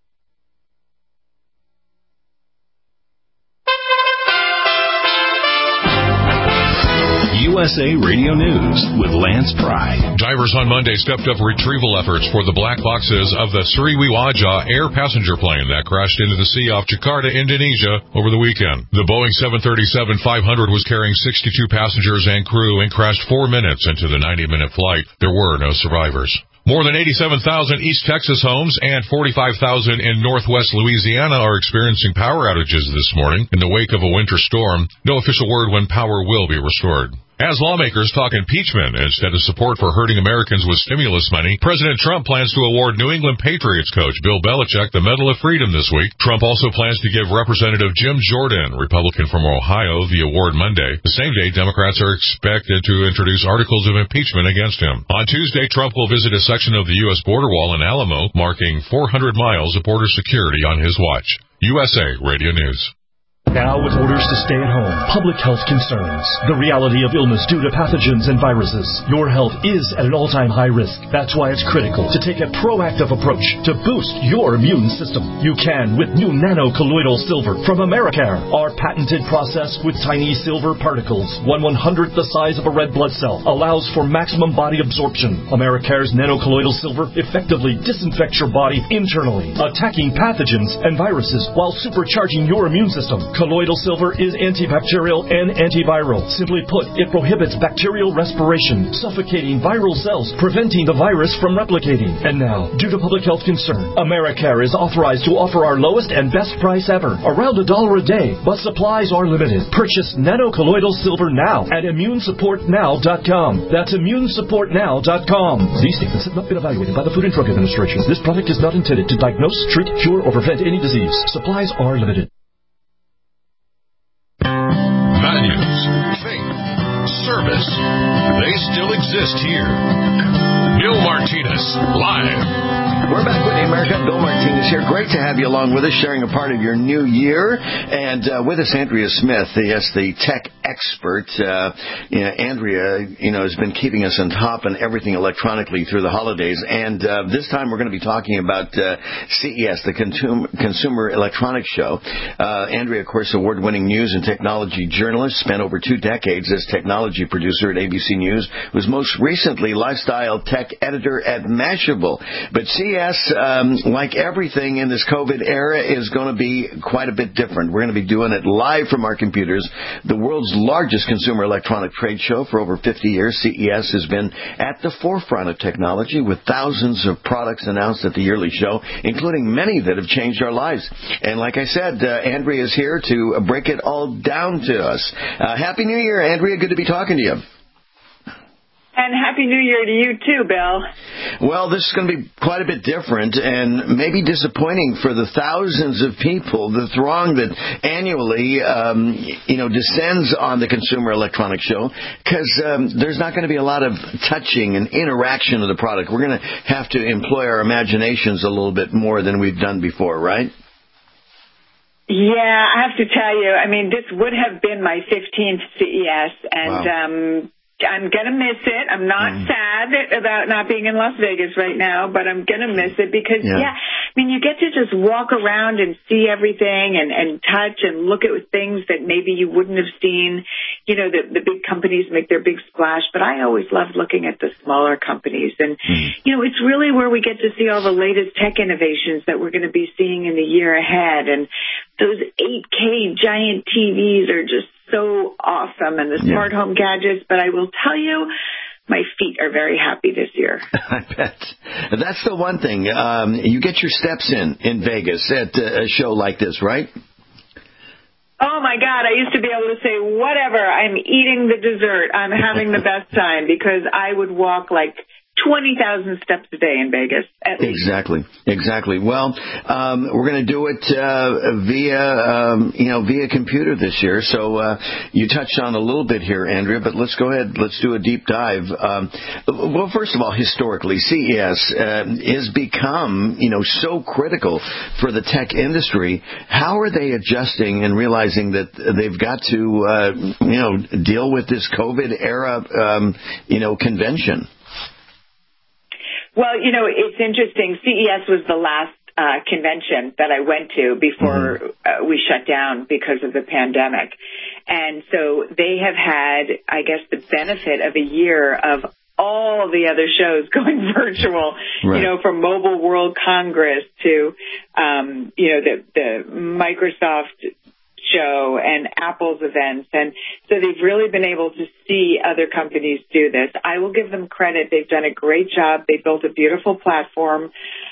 Speaker 1: U S A Radio News with Lance Pry.
Speaker 3: Divers on Monday stepped up retrieval efforts for the black boxes of the Sriwijaya air passenger plane that crashed into the sea off Jakarta, Indonesia over the weekend. The Boeing seven thirty-seven five hundred was carrying sixty-two passengers and crew and crashed four minutes into the ninety-minute flight. There were no survivors. More than eighty-seven thousand East Texas homes and forty-five thousand in Northwest Louisiana are experiencing power outages this morning in the wake of a winter storm. No official word when power will be restored. As lawmakers talk impeachment instead of support for hurting Americans with stimulus money, President Trump plans to award New England Patriots coach Bill Belichick the Medal of Freedom this week. Trump also plans to give Representative Jim Jordan, Republican from Ohio, the award Monday. The same day, Democrats are expected to introduce articles of impeachment against him. On Tuesday, Trump will visit a section of the U S border wall in Alamo, marking four hundred miles of border security on his watch. U S A Radio News.
Speaker 6: Now with orders to stay at home, public health concerns, the reality of illness due to pathogens and viruses, your health is at an all-time high risk. That's why it's critical to take a proactive approach to boost your immune system. You can with new nano-colloidal silver from Americare. Our patented process with tiny silver particles, one one-hundredth the size of a red blood cell, allows for maximum body absorption. Americare's nano-colloidal silver effectively disinfects your body internally, attacking pathogens and viruses while supercharging your immune system. Colloidal silver is antibacterial and antiviral. Simply put, it prohibits bacterial respiration, suffocating viral cells, preventing the virus from replicating. And now, due to public health concern, Americare is authorized to offer our lowest and best price ever, around a dollar a day, but supplies are limited. Purchase nano-colloidal silver now at immune support now dot com. That's immune support now dot com. These statements have not been evaluated by the Food and Drug Administration. This product is not intended to diagnose, treat, cure, or prevent any disease. Supplies are limited.
Speaker 3: Values, faith, service, they still exist here. Bill Martinez, live.
Speaker 15: We're back with the America. Bill Martinez here. Great to have you along with us, sharing a part of your new year. And uh, with us, Andrea Smith, yes, the tech expert. Uh, you know, Andrea, you know, has been keeping us on top on everything electronically through the holidays. And uh, this time we're going to be talking about uh, C E S, the Consumer, Consumer Electronics Show. Uh, Andrea, of course, award-winning news and technology journalist, spent over two decades as technology producer at A B C News, was most recently lifestyle tech editor at Mashable. But C E S, um, like everything in this COVID era, is going to be quite a bit different. We're going to be doing it live from our computers. The world's largest consumer electronic trade show for over fifty years, C E S has been at the forefront of technology with thousands of products announced at the yearly show, including many that have changed our lives. And like I said, uh, Andrea is here to break it all down to us. Uh, Happy New Year, Andrea. Good to be talking to you.
Speaker 23: And Happy New Year to you, too, Bill.
Speaker 15: Well, this is going to be quite a bit different and maybe disappointing for the thousands of people, the throng that annually, um, you know, descends on the Consumer Electronics Show, because um, there's not going to be a lot of touching and interaction of the product. We're going to have to employ our imaginations a little bit more than we've done before, right?
Speaker 23: Yeah, I have to tell you, I mean, this would have been my fifteenth C E S, and wow. um I'm going to miss it. I'm not mm. sad about not being in Las Vegas right now, but I'm going to miss it because, yeah. yeah, I mean, you get to just walk around and see everything and, and touch and look at things that maybe you wouldn't have seen. You know, the, the big companies make their big splash, but I always love looking at the smaller companies. And, mm. you know, it's really where we get to see all the latest tech innovations that we're going to be seeing in the year ahead. And those eight K giant T Vs are just so awesome, and the smart yeah. home gadgets, but I will tell you, my feet are very happy this year.
Speaker 15: I bet. That's the one thing. Um, you get your steps in in Vegas at a show like this, right?
Speaker 23: Oh, my God. I used to be able to say, whatever, I'm eating the dessert. I'm having the best time because I would walk like twenty thousand steps a day in Vegas, at least.
Speaker 15: Exactly, exactly. Well, um, we're going to do it uh, via, um, you know, via computer this year. So uh, you touched on a little bit here, Andrea, but let's go ahead. Let's do a deep dive. Um, well, first of all, historically, C E S uh, has become, you know, so critical for the tech industry. How are they adjusting and realizing that they've got to, uh, you know, deal with this COVID era, um, you know, convention?
Speaker 23: Well, you know, it's interesting. C E S was the last uh, convention that I went to before mm-hmm. uh, we shut down because of the pandemic. And so they have had, I guess, the benefit of a year of all the other shows going virtual, right. you know, from Mobile World Congress to, um, you know, the, the Microsoft show and Apple's events. And so they've really been able to see other companies do this. I will give them credit. They've done a great job. They built a beautiful platform.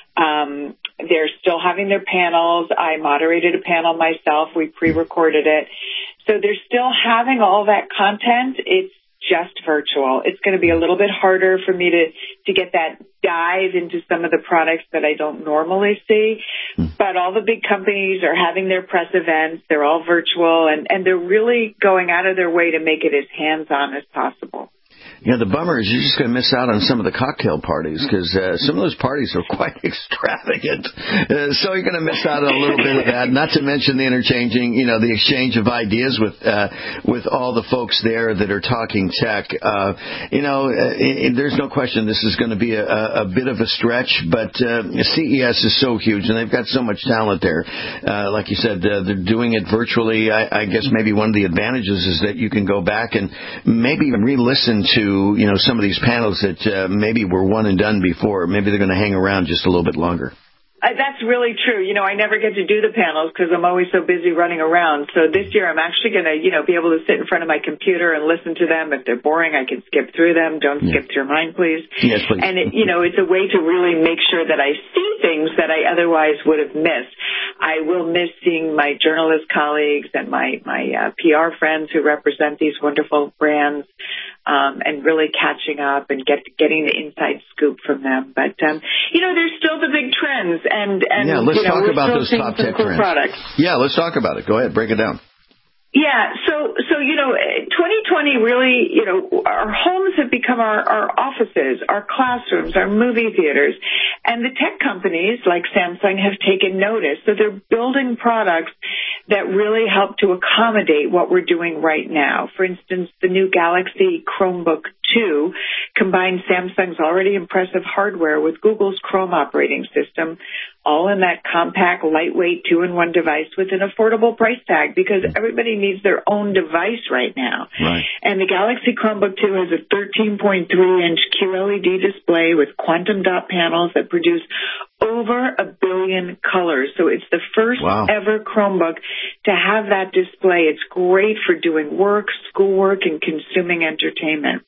Speaker 23: Um, they're still having their panels. I moderated a panel myself. We pre-recorded it. So they're still having all that content. It's just virtual. It's going to be a little bit harder for me to, to get that dive into some of the products that I don't normally see. But all the big companies are having their press events. They're all virtual, and, and they're really going out of their way to make it as hands-on as possible.
Speaker 15: Yeah, the bummer is you're just going to miss out on some of the cocktail parties because uh, some of those parties are quite extravagant. Uh, so you're going to miss out on a little bit of that. Not to mention the interchanging, you know, the exchange of ideas with uh, with all the folks there that are talking tech. Uh, you know, uh, it, there's no question this is going to be a, a bit of a stretch, but uh, C E S is so huge and they've got so much talent there. Uh, like you said, uh, they're doing it virtually. I, I guess maybe one of the advantages is that you can go back and maybe even re-listen to you know, some of these panels that uh, maybe were one and done before. Maybe they're going to hang around just a little bit longer.
Speaker 23: Uh, that's really true. You know, I never get to do the panels because I'm always so busy running around. So this year I'm actually going to, you know, be able to sit in front of my computer and listen to them. If they're boring, I can skip through them. Don't yeah. skip through mine, please.
Speaker 15: Yes, please.
Speaker 23: And, it, you know, it's a way to really make sure that I see things that I otherwise would have missed. I will miss seeing my journalist colleagues and my, my uh, P R friends who represent these wonderful brands. Um, and really catching up and get, getting the inside scoop from them. But, um, you know, there's still the big trends. And, and
Speaker 15: yeah, let's
Speaker 23: you know,
Speaker 15: talk
Speaker 23: we're
Speaker 15: about
Speaker 23: still
Speaker 15: those
Speaker 23: seeing
Speaker 15: top
Speaker 23: some
Speaker 15: tech
Speaker 23: cool
Speaker 15: trends.
Speaker 23: Products.
Speaker 15: Yeah, let's talk about it. Go ahead, break it down.
Speaker 23: Yeah, so, so, you know, twenty twenty really, you know, our homes have become our, our offices, our classrooms, our movie theaters, and the tech companies like Samsung have taken notice. So they're building products that really help to accommodate what we're doing right now. For instance, the new Galaxy Chromebook two combines Samsung's already impressive hardware with Google's Chrome operating system, all in that compact, lightweight, two-in-one device with an affordable price tag because everybody needs their own device right now.
Speaker 15: Right.
Speaker 23: And the Galaxy Chromebook two has a thirteen point three inch Q L E D display with quantum dot panels that produce over a billion colors. So it's the first
Speaker 15: wow.
Speaker 23: ever Chromebook to have that display. It's great for doing work, schoolwork, and consuming entertainment.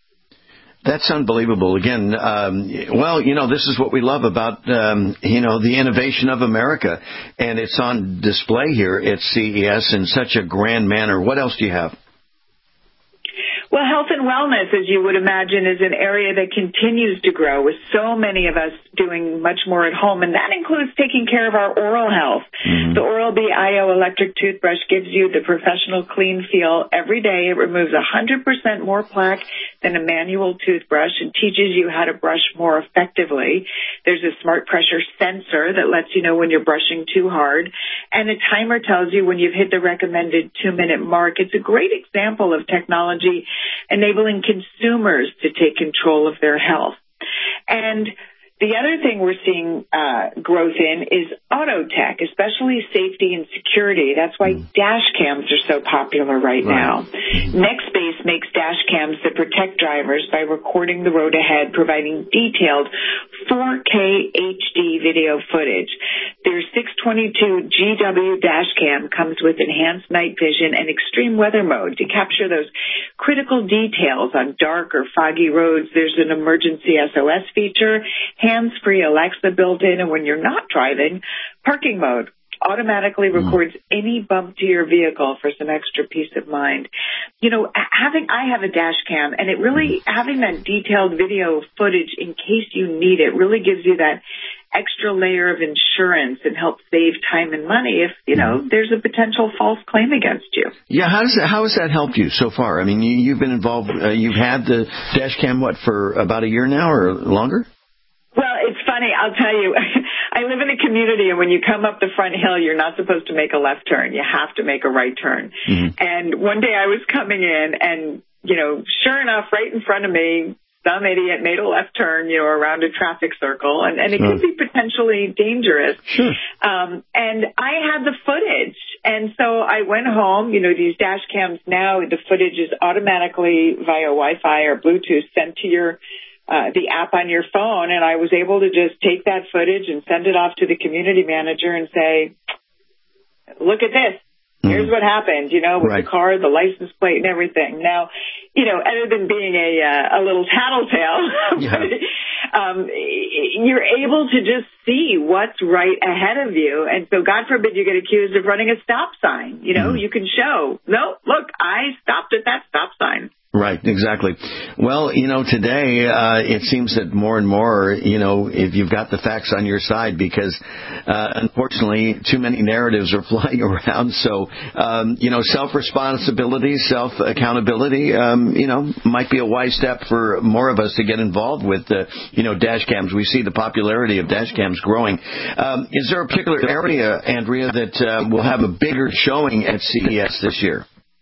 Speaker 15: That's unbelievable. Again, um, well, you know, this is what we love about, um, you know, the innovation of America. And it's on display here at C E S in such a grand manner. What else do you have?
Speaker 23: Well, health and wellness, as you would imagine, is an area that continues to grow with so many of us doing much more at home, and that includes taking care of our oral health. Mm-hmm. The Oral-B I O electric toothbrush gives you the professional clean feel every day. It removes one hundred percent more plaque than a manual toothbrush and teaches you how to brush more effectively. There's a smart pressure sensor that lets you know when you're brushing too hard, and a timer tells you when you've hit the recommended two-minute mark. It's a great example of technology enabling consumers to take control of their health. And the other thing we're seeing uh, growth in is auto tech, especially safety and security. That's why dash cams are so popular right, right. now. Nextbase makes dash cams that protect drivers by recording the road ahead, providing detailed four K H D video footage. Their six twenty-two G W dash cam comes with enhanced night vision and extreme weather mode to capture those critical details on dark or foggy roads. There's an emergency S O S feature, hands-free Alexa built in, and when you're not driving, parking mode. automatically records any bump to your vehicle for some extra peace of mind. You know, having, I have a dash cam, and it really, having that detailed video footage in case you need it really gives you that extra layer of insurance and helps save time and money if, you know, there's a potential false claim against you.
Speaker 15: Yeah, how does that, how has that helped you so far? I mean, you, you've been involved, uh, you've had the dash cam, what, for about a year now or longer?
Speaker 23: Well, it's funny. I'll tell you, I live in a community, and when you come up the front hill, you're not supposed to make a left turn. You have to make a right turn. Mm-hmm. And one day I was coming in, and, you know, sure enough, right in front of me, some idiot made a left turn, you know, around a traffic circle, and, and it could be potentially dangerous.
Speaker 15: Sure.
Speaker 23: Um, and I had the footage, and so I went home. You know, these dash cams now, the footage is automatically via Wi-Fi or Bluetooth sent to your Uh, the app on your phone, and I was able to just take that footage and send it off to the community manager and say, look at this. Here's what happened, you know, with right. the car, the license plate, and everything. Now, you know, other than being a uh, a little tattletale, yeah. but, um, you're able to just see what's right ahead of you. And so, God forbid, you get accused of running a stop sign. You know, mm. you can show, no, look, I stopped at that stop sign.
Speaker 15: Right, exactly. Well, you know, today uh, it seems that more and more, you know, if you've got the facts on your side, because uh, unfortunately too many narratives are flying around. So, um, you know, self-responsibility, self-accountability, um, you know, might be a wise step for more of us to get involved with, uh, you know, dash cams. We see the popularity of dash cams growing. Um, is there a particular area, Andrea, that uh, will have a bigger showing at C E S this year?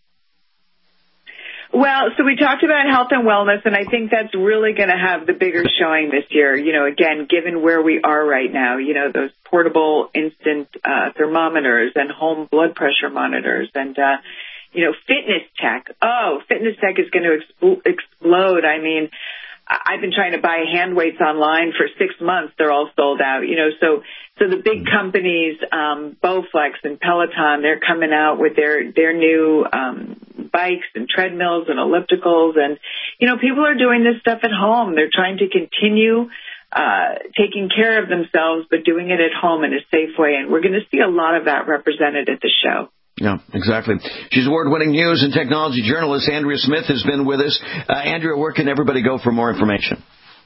Speaker 23: Well, so we talked about health and wellness, and I think that's really going to have the bigger showing this year. You know, again, given where we are right now, you know, those portable instant uh, thermometers and home blood pressure monitors and, uh, you know, fitness tech. Oh, fitness tech is going to expl- explode. I mean, I've been trying to buy hand weights online for six months. They're all sold out, you know, so so the big companies, um, Bowflex and Peloton, they're coming out with their, their new um, bikes and treadmills and ellipticals. And, you know, people are doing this stuff at home. They're trying to continue uh, taking care of themselves, but doing it at home in a safe way. And we're going to see a lot of that represented at the show.
Speaker 15: Yeah, exactly. She's award-winning news and technology journalist. Andrea Smith has been with us. Uh, Andrea, where can everybody go for more information?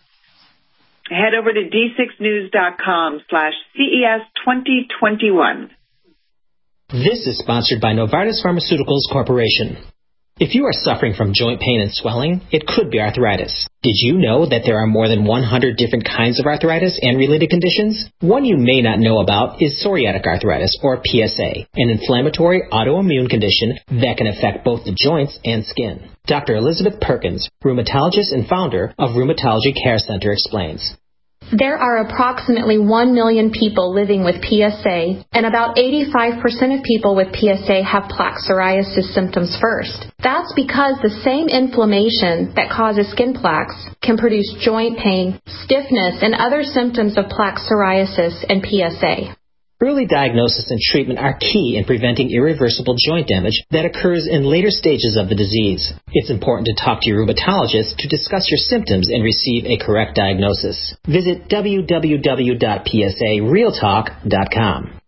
Speaker 23: Head over to d six news dot com slash C E S twenty twenty-one.
Speaker 7: This is sponsored by Novartis Pharmaceuticals Corporation. If you are suffering from joint pain and swelling, it could be arthritis. Did you know that there are more than one hundred different kinds of arthritis and related conditions? One you may not know about is psoriatic arthritis, or P S A, an inflammatory autoimmune condition that can affect both the joints and skin. Doctor Elizabeth Perkins, rheumatologist and founder of Rheumatology Care Center, explains.
Speaker 18: There are approximately one million people living with P S A, and about eighty-five percent of people with P S A have plaque psoriasis symptoms first. That's because the same inflammation that causes skin plaques can produce joint pain, stiffness, and other symptoms of plaque psoriasis and P S A.
Speaker 7: Early diagnosis and treatment are key in preventing irreversible joint damage that occurs in later stages of the disease. It's important to talk to your rheumatologist to discuss your symptoms and receive a correct diagnosis. Visit w w w dot p s a real talk dot com.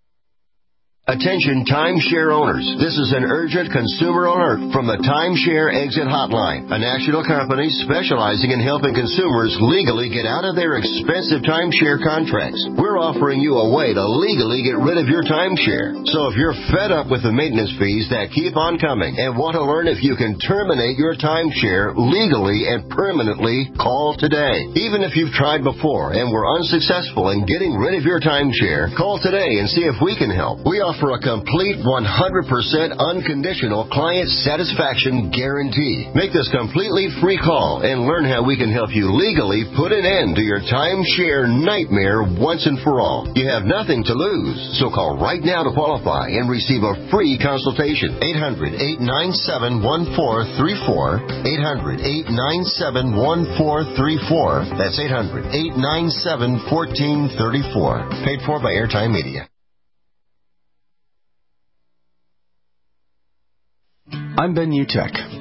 Speaker 12: Attention timeshare owners. This is an urgent consumer alert from the Timeshare Exit Hotline, a national company specializing in helping consumers legally get out of their expensive timeshare contracts. We're offering you a way to legally get rid of your timeshare. So if you're fed up with the maintenance fees that keep on coming and want to learn if you can terminate your timeshare legally and permanently, call today. Even if you've tried before and were unsuccessful in getting rid of your timeshare, call today and see if we can help. We offer for a complete one hundred percent unconditional client satisfaction guarantee. Make this completely free call and learn how we can help you legally put an end to your timeshare nightmare once and for all. You have nothing to lose, so call right now to qualify and receive a free consultation. eight hundred, eight nine seven, one four three four. eight hundred, eight nine seven, one four three four. That's eight hundred, eight nine seven, one four three four. Paid for by Airtime Media.
Speaker 8: I'm Ben Utek.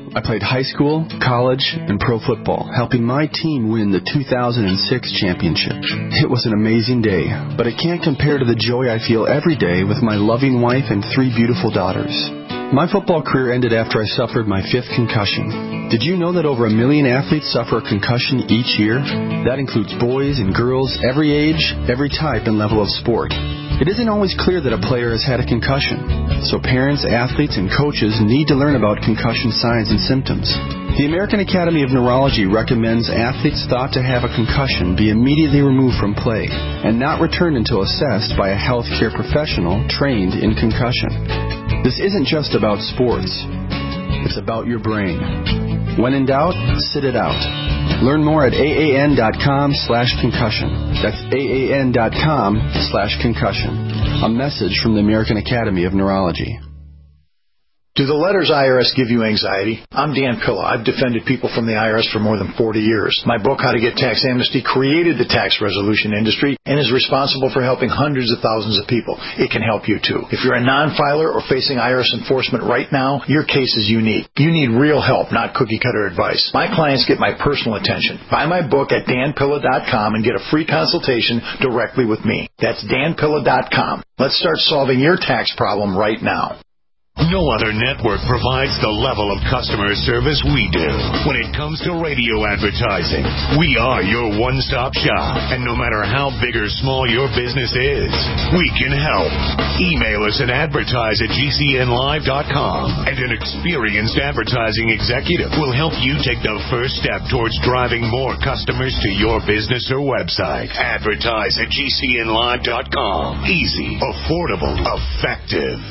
Speaker 8: I played high school, college, and pro football, helping my team win the two thousand six championship. It was an amazing day, but it can't compare to the joy I feel every day with my loving wife and three beautiful daughters. My football career ended after I suffered my fifth concussion. Did you know that over a million athletes suffer a concussion each year? That includes boys and girls, every age, every type and level of sport. It isn't always clear that a player has had a concussion, so parents, athletes, and coaches need to learn about concussion signs and symptoms. The American Academy of Neurology recommends athletes thought to have a concussion be immediately removed from play and not returned until assessed by a healthcare professional trained in concussion. This isn't just about sports. It's about your brain. When in doubt, sit it out. Learn more at aan.com slash concussion. That's aan.com slash concussion. A message from the American Academy of Neurology.
Speaker 9: Do the letters I R S give you anxiety? I'm Dan Pilla. I've defended people from the I R S for more than forty years. My book, How to Get Tax Amnesty, created the tax resolution industry and is responsible for helping hundreds of thousands of people. It can help you too. If you're a non-filer or facing I R S enforcement right now, your case is unique. You need real help, not cookie-cutter advice. My clients get my personal attention. Buy my book at dan pilla dot com and get a free consultation directly with me. That's dan pilla dot com. Let's start solving your tax problem right now.
Speaker 1: No other network provides the level of customer service we do. When it comes to radio advertising, we are your one-stop shop. And no matter how big or small your business is, we can help. Email us at advertise at g c n live dot com, and an experienced advertising executive will help you take the first step towards driving more customers to your business or website. Advertise at g c n live dot com. Easy, affordable, effective.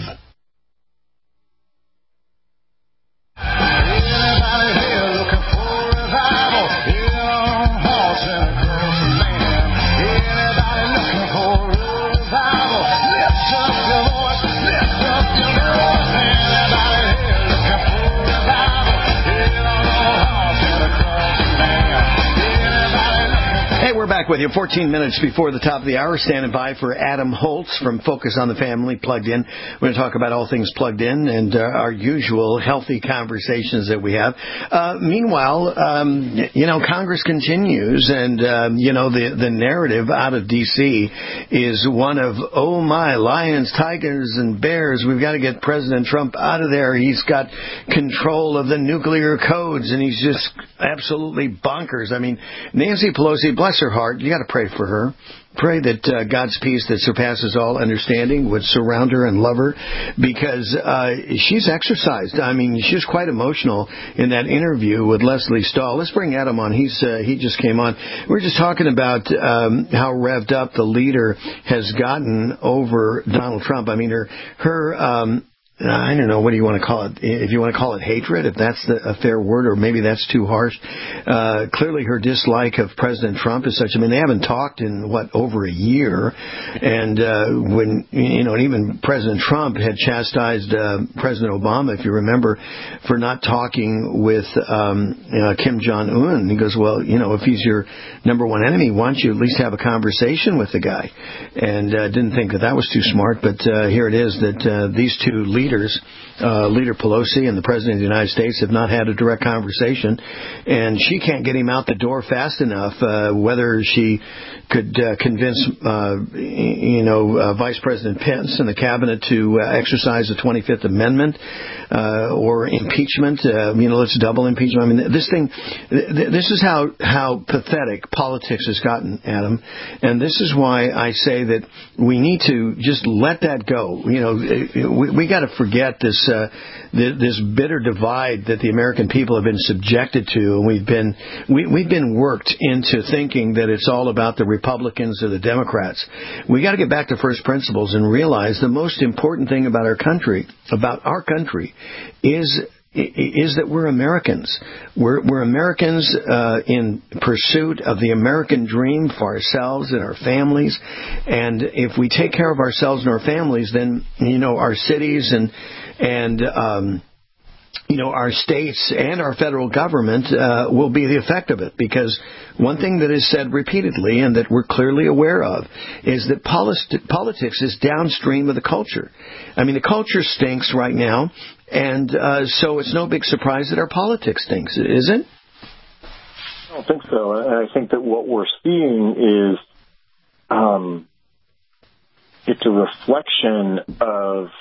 Speaker 14: Anybody here looking for revival? Here on horse and across the land. Anybody looking for revival? Lift up your voice, lift up your voice. Anybody here looking for revival? Here on horse and across the land. Anybody looking.
Speaker 15: Hey, we're back with you fourteen minutes before the top of the hour, standing by for Adam Holtz from Focus on the Family, Plugged In. We're going to talk about all things plugged in and uh, our usual healthy conversations that we have. Uh, meanwhile, um, you know, Congress continues, and, um, you know, the, the narrative out of D C is one of, oh, my, lions, tigers, and bears. We've got to get President Trump out of there. He's got control of the nuclear codes, and he's just absolutely bonkers. I mean, Nancy Pelosi, bless her heart, you got to pray for her. Pray that uh, God's peace that surpasses all understanding would surround her and love her, because uh, she's exercised. I mean, she's quite emotional in that interview with Leslie Stahl. Let's bring Adam on. He's uh, he just came on. We're just talking about um, how revved up the leader has gotten over Donald Trump. I mean, her her. Um, I don't know, what do you want to call it? If you want to call it hatred, if that's the, a fair word, or maybe that's too harsh. Uh, clearly her dislike of President Trump is such, I mean, they haven't talked in, what, over a year. And uh, when, you know, even President Trump had chastised uh, President Obama, if you remember, for not talking with um, uh, Kim Jong-un. He goes, well, you know, if he's your number one enemy, why don't you at least have a conversation with the guy? And uh, didn't think that that was too smart, but uh, here it is that uh, these two leaders Leaders, uh, Leader Pelosi and the President of the United States have not had a direct conversation, and she can't get him out the door fast enough. Uh, whether she could uh, convince, uh, you know, uh, Vice President Pence and the cabinet to uh, exercise the twenty-fifth Amendment uh, or impeachment, uh, you know, let's double impeachment. I mean, this thing, th- this is how how pathetic politics has gotten, Adam, and this is why I say that we need to just let that go. You know, we, we got to forget this uh, this bitter divide that the American people have been subjected to, and we've been we, we've been worked into thinking that it's all about the Republicans or the Democrats. We got to get back to first principles and realize the most important thing about our country, about our country, is is that we're Americans. We're, we're Americans uh, in pursuit of the American dream for ourselves and our families. And if we take care of ourselves and our families, then, you know, our cities and and um, you know, our states and our federal government uh, will be the effect of it. Because one thing that is said repeatedly and that we're clearly aware of is that polit- politics is downstream of the culture. I mean, the culture stinks right now, and uh, so it's no big surprise that our politics stinks, is it?
Speaker 10: I don't think so. And I think that what we're seeing is um, it's a reflection of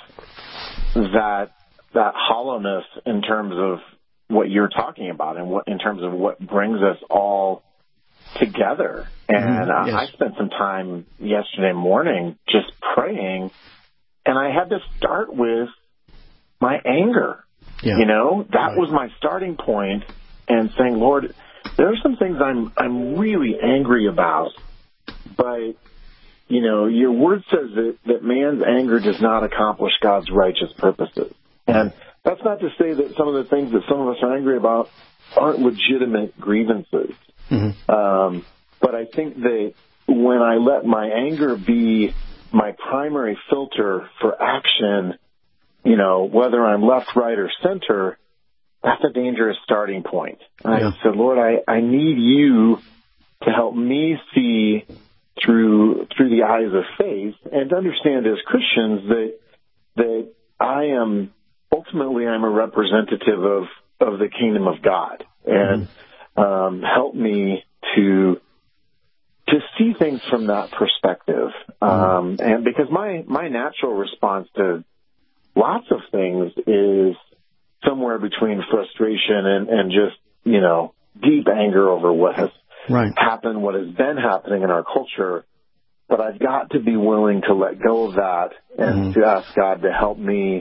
Speaker 10: that that hollowness in terms of what you're talking about and what in terms of what brings us all together. And
Speaker 15: Mm-hmm.
Speaker 10: uh,
Speaker 15: Yes.
Speaker 10: I spent some time yesterday morning just praying, and I had to start with my anger.
Speaker 15: Yeah.
Speaker 10: You know, that was my starting point, and saying, Lord, there are some things I'm I'm really angry about, but you know, your word says that, that man's anger does not accomplish God's righteous purposes. And that's not to say that some of the things that some of us are angry about aren't legitimate grievances.
Speaker 15: Mm-hmm.
Speaker 10: Um, but I think that when I let my anger be my primary filter for action, you know, whether I'm left, right, or center, that's a dangerous starting point. I
Speaker 15: Yeah.
Speaker 10: said, Lord, I, I need you to help me see through through the eyes of faith and to understand as Christians that that I am ultimately I'm a representative of, of the kingdom of God, and mm-hmm. um, help me to to see things from that perspective. Mm-hmm. Um, and because my my natural response to lots of things is somewhere between frustration and, and just, you know, deep anger over what has
Speaker 15: right.
Speaker 10: happened, what has been happening in our culture. But I've got to be willing to let go of that and mm-hmm. to ask God to help me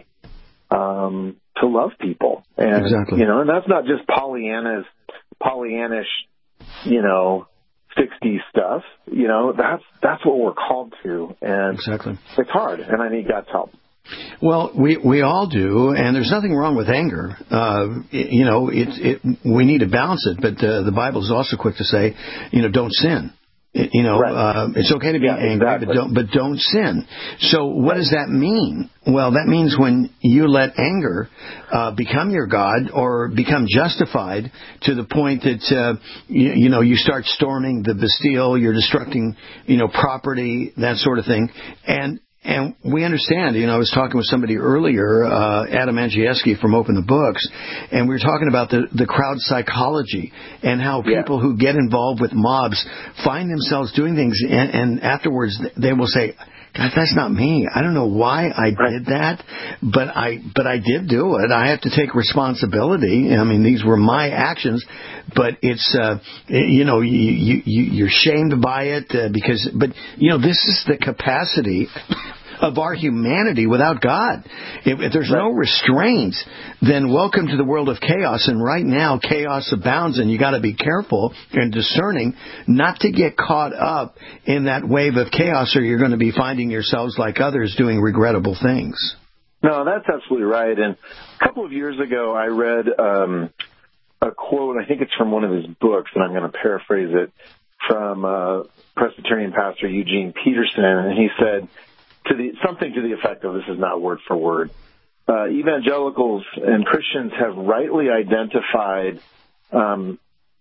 Speaker 10: um, to love people. And,
Speaker 15: exactly.
Speaker 10: you know, and that's not just Pollyanna's, Pollyannish, you know, sixties stuff. You know, that's, that's what we're called to. And
Speaker 15: exactly.
Speaker 10: It's hard, and I need God's help.
Speaker 15: Well, we we all do, and there's nothing wrong with anger. Uh, you know, it, it we need to balance it, but uh, the Bible is also quick to say, you know, don't sin. It, you know,
Speaker 10: right.
Speaker 15: uh, it's okay to be
Speaker 10: yeah,
Speaker 15: angry,
Speaker 10: exactly.
Speaker 15: but don't but don't sin. So what right. does that mean? Well, that means when you let anger uh, become your God or become justified to the point that uh, you, you know you start storming the Bastille, you're destructing, you know, property, that sort of thing, and. And we understand, you know, I was talking with somebody earlier, uh, Adam Andrzejewski from Open the Books, and we were talking about the, the crowd psychology and how people yeah. who get involved with mobs find themselves doing things, and, and afterwards they will say, God, that's not me. I don't know why I did that, but I but I did do it. I have to take responsibility. I mean, these were my actions, but it's uh, you know you, you you're shamed by it uh, because. But you know, this is the capacity of our humanity without God. If, if there's no restraint, then welcome to the world of chaos. And right now, chaos abounds, and you got to be careful and discerning not to get caught up in that wave of chaos, or you're going to be finding yourselves like others doing regrettable things.
Speaker 10: No, that's absolutely right. And a couple of years ago, I read um, a quote. I think it's from one of his books, and I'm going to paraphrase it, from uh, Presbyterian pastor Eugene Peterson, and he said, To the, something to the effect of, this is not word for word, uh, evangelicals and Christians have rightly identified um,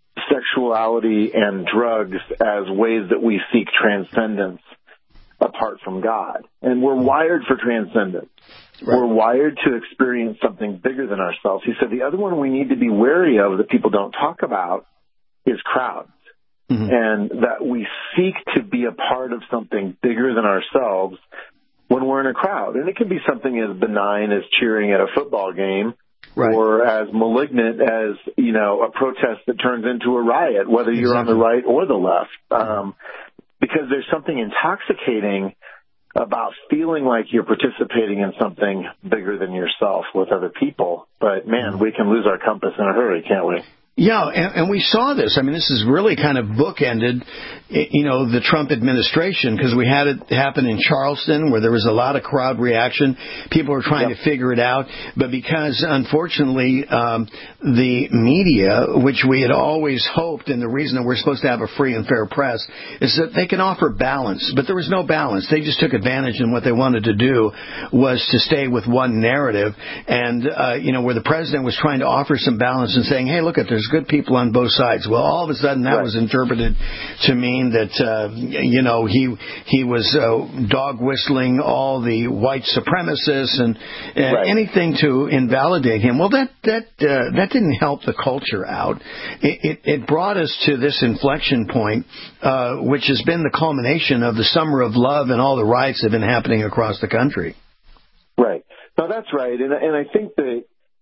Speaker 10: sexuality and drugs as ways that we seek transcendence apart from God. And we're wired for transcendence. Right. We're wired to experience something bigger than ourselves. He said the other one we need to be wary of that people don't talk about is crowds. Mm-hmm. And that we seek to be a part of something bigger than ourselves when we're in a crowd. And it can be something as benign as cheering at a football game, right. or as malignant as, you know, a protest that turns into a riot, whether exactly. you're on the right or the left. Um, because there's something intoxicating about feeling like you're participating in something bigger than yourself with other people. But, man, we can lose our compass in a hurry, can't we?
Speaker 15: Yeah, and, and we saw this. I mean, this is really kind of bookended, you know, the Trump administration, because we had it happen in Charleston where there was a lot of crowd reaction. People were trying yep. to figure it out. But because, unfortunately, um, the media, which we had always hoped, and the reason that we're supposed to have a free and fair press, is that they can offer balance. But there was no balance. They just took advantage, and what they wanted to do was to stay with one narrative. And, uh, you know, where the president was trying to offer some balance and saying, hey, look, at there's good people on both sides. Well, all of a sudden that right. was interpreted to mean that, uh, you know, he he was uh, dog whistling all the white supremacists and uh, right. anything to invalidate him. Well, that that uh, that didn't help the culture out. It, it, it brought us to this inflection point, uh, which has been the culmination of the summer of love and all the riots that have been happening across the country.
Speaker 10: Right. No, that's right. And, and I think that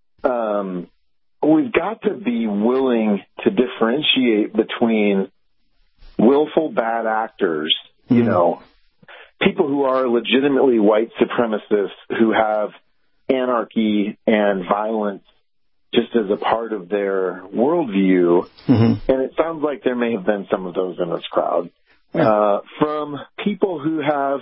Speaker 10: um, we've got to be willing to differentiate between willful bad actors, you mm-hmm. know, people who are legitimately white supremacists who have anarchy and violence just as a part of their worldview. Mm-hmm. And it sounds like there may have been some of those in this crowd. Yeah. Uh, from people who have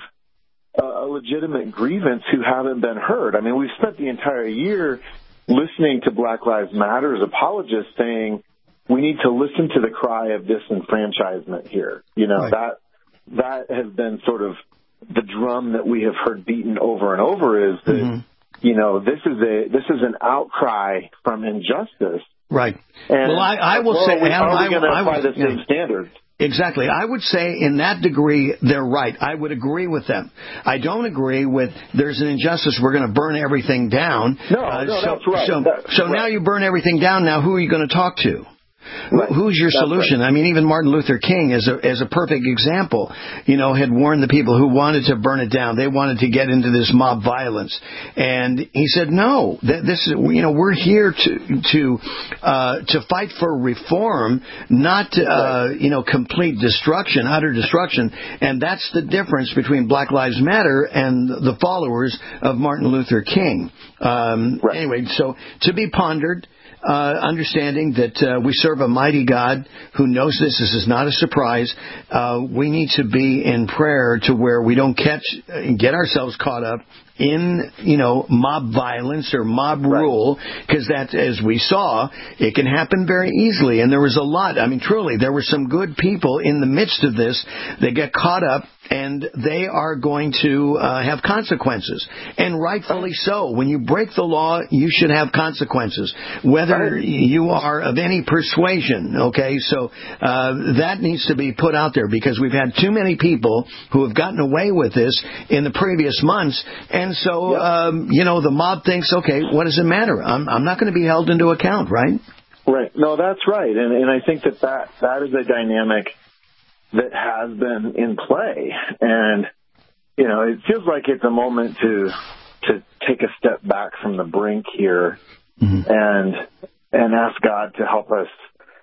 Speaker 10: a legitimate grievance who haven't been heard. I mean, we've spent the entire year listening to Black Lives Matter's apologists saying we need to listen to the cry of disenfranchisement here. You know, right. that that has been sort of the drum that we have heard beaten over and over is that, mm-hmm. you know, this is a this is an outcry from injustice.
Speaker 15: Right.
Speaker 10: And
Speaker 15: well, I, I will
Speaker 10: well,
Speaker 15: say,
Speaker 10: are we,
Speaker 15: Adam,
Speaker 10: are we going to
Speaker 15: I,
Speaker 10: apply
Speaker 15: I,
Speaker 10: the same
Speaker 15: yeah.
Speaker 10: standards?
Speaker 15: Exactly. I would say in that degree, they're right. I would agree with them. I don't agree with there's an injustice, we're going to burn everything down.
Speaker 10: No,
Speaker 15: uh,
Speaker 10: no,
Speaker 15: so,
Speaker 10: that's right.
Speaker 15: So,
Speaker 10: that's
Speaker 15: so
Speaker 10: right.
Speaker 15: now you burn everything down. Now who are you going to talk to? Right. Who's your That's solution? Right. I mean, even Martin Luther King, as a as a perfect example, you know, had warned the people who wanted to burn it down. They wanted to get into this mob violence, and he said, "No, th- this is you know, we're here to to uh, to fight for reform, not uh, right. you know, complete destruction, utter destruction." And that's the difference between Black Lives Matter and the followers of Martin Luther King. Um, right. Anyway, so to be pondered. Uh, understanding that uh, we serve a mighty God who knows this. This is not a surprise. Uh, we need to be in prayer to where we don't catch, get ourselves caught up in, you know, mob violence or mob right. rule, because that, as we saw, it can happen very easily. And there was a lot. I mean, truly, there were some good people in the midst of this that get caught up, and they are going to uh, have consequences. And rightfully so. When you break the law, you should have consequences, whether right. you are of any persuasion, okay? So uh, that needs to be put out there, because we've had too many people who have gotten away with this in the previous months. And so, yep. um, you know, the mob thinks, okay, what does it matter? I'm, I'm not going to be held into account, right?
Speaker 10: Right. No, that's right. And, and I think that, that that is a dynamic that has been in play. And, you know, it feels like it's a moment to to take a step back from the brink here mm-hmm. and and ask God to help us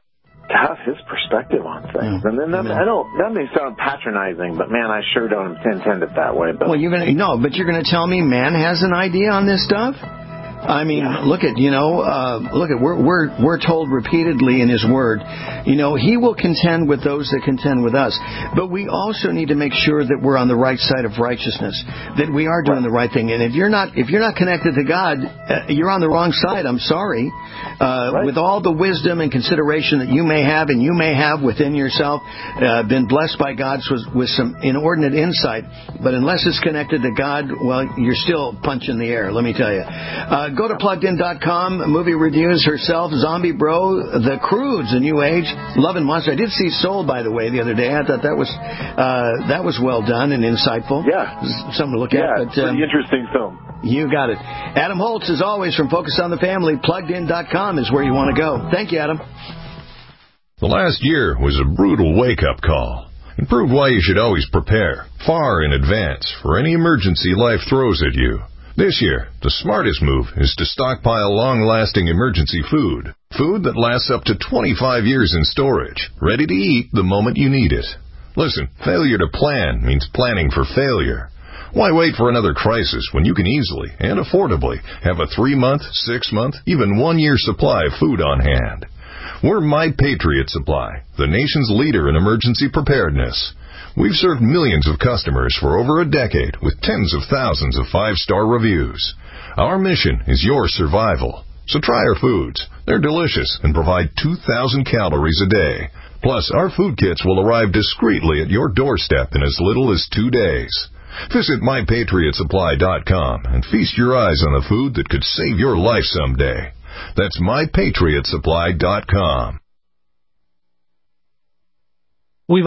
Speaker 10: to have His perspective on things. Yeah. And then that, I don't, that may sound patronizing, but man, I sure don't intend it that way. But
Speaker 15: well, you're gonna no, but you're going to tell me man has an idea on this stuff? I mean, yeah. look at, you know, uh, look at, we're, we're, we're told repeatedly in His Word, you know, He will contend with those that contend with us. But we also need to make sure that we're on the right side of righteousness, that we are doing right. the right thing. And if you're not, if you're not connected to God, uh, you're on the wrong side. I'm sorry. Uh, right. With all the wisdom and consideration that you may have and you may have within yourself, uh, been blessed by God with, with some inordinate insight. But unless it's connected to God, well, you're still punching the air, let me tell you. Uh, Go to plugged in dot com, movie reviews herself, Zombie Bro, The Croods, A New Age, Love and Monster. I did see Soul, by the way, the other day. I thought that was uh, that was well done and insightful.
Speaker 10: Yeah.
Speaker 15: Something to look
Speaker 10: yeah,
Speaker 15: at.
Speaker 10: Yeah,
Speaker 15: but,
Speaker 10: pretty
Speaker 15: um,
Speaker 10: interesting film.
Speaker 15: You got it. Adam Holtz, as always, from Focus on the Family, plugged in dot com is where you want to go. Thank you, Adam.
Speaker 3: The last year was a brutal wake-up call. It proved why you should always prepare, far in advance, for any emergency life throws at you. This year, the smartest move is to stockpile long-lasting emergency food. Food that lasts up to twenty-five years in storage, ready to eat the moment you need it. Listen, failure to plan means planning for failure. Why wait for another crisis when you can easily and affordably have a three-month, six-month, even one-year supply of food on hand?
Speaker 13: We're My Patriot Supply, the nation's leader in emergency preparedness. We've served millions of customers for over a decade with tens of thousands of five-star reviews. Our mission is your survival. So try our foods. They're delicious and provide two thousand calories a day. Plus, our food kits will arrive discreetly at your doorstep in as little as two days. Visit my patriot supply dot com and feast your eyes on the food that could save your life someday. That's my patriot supply dot com.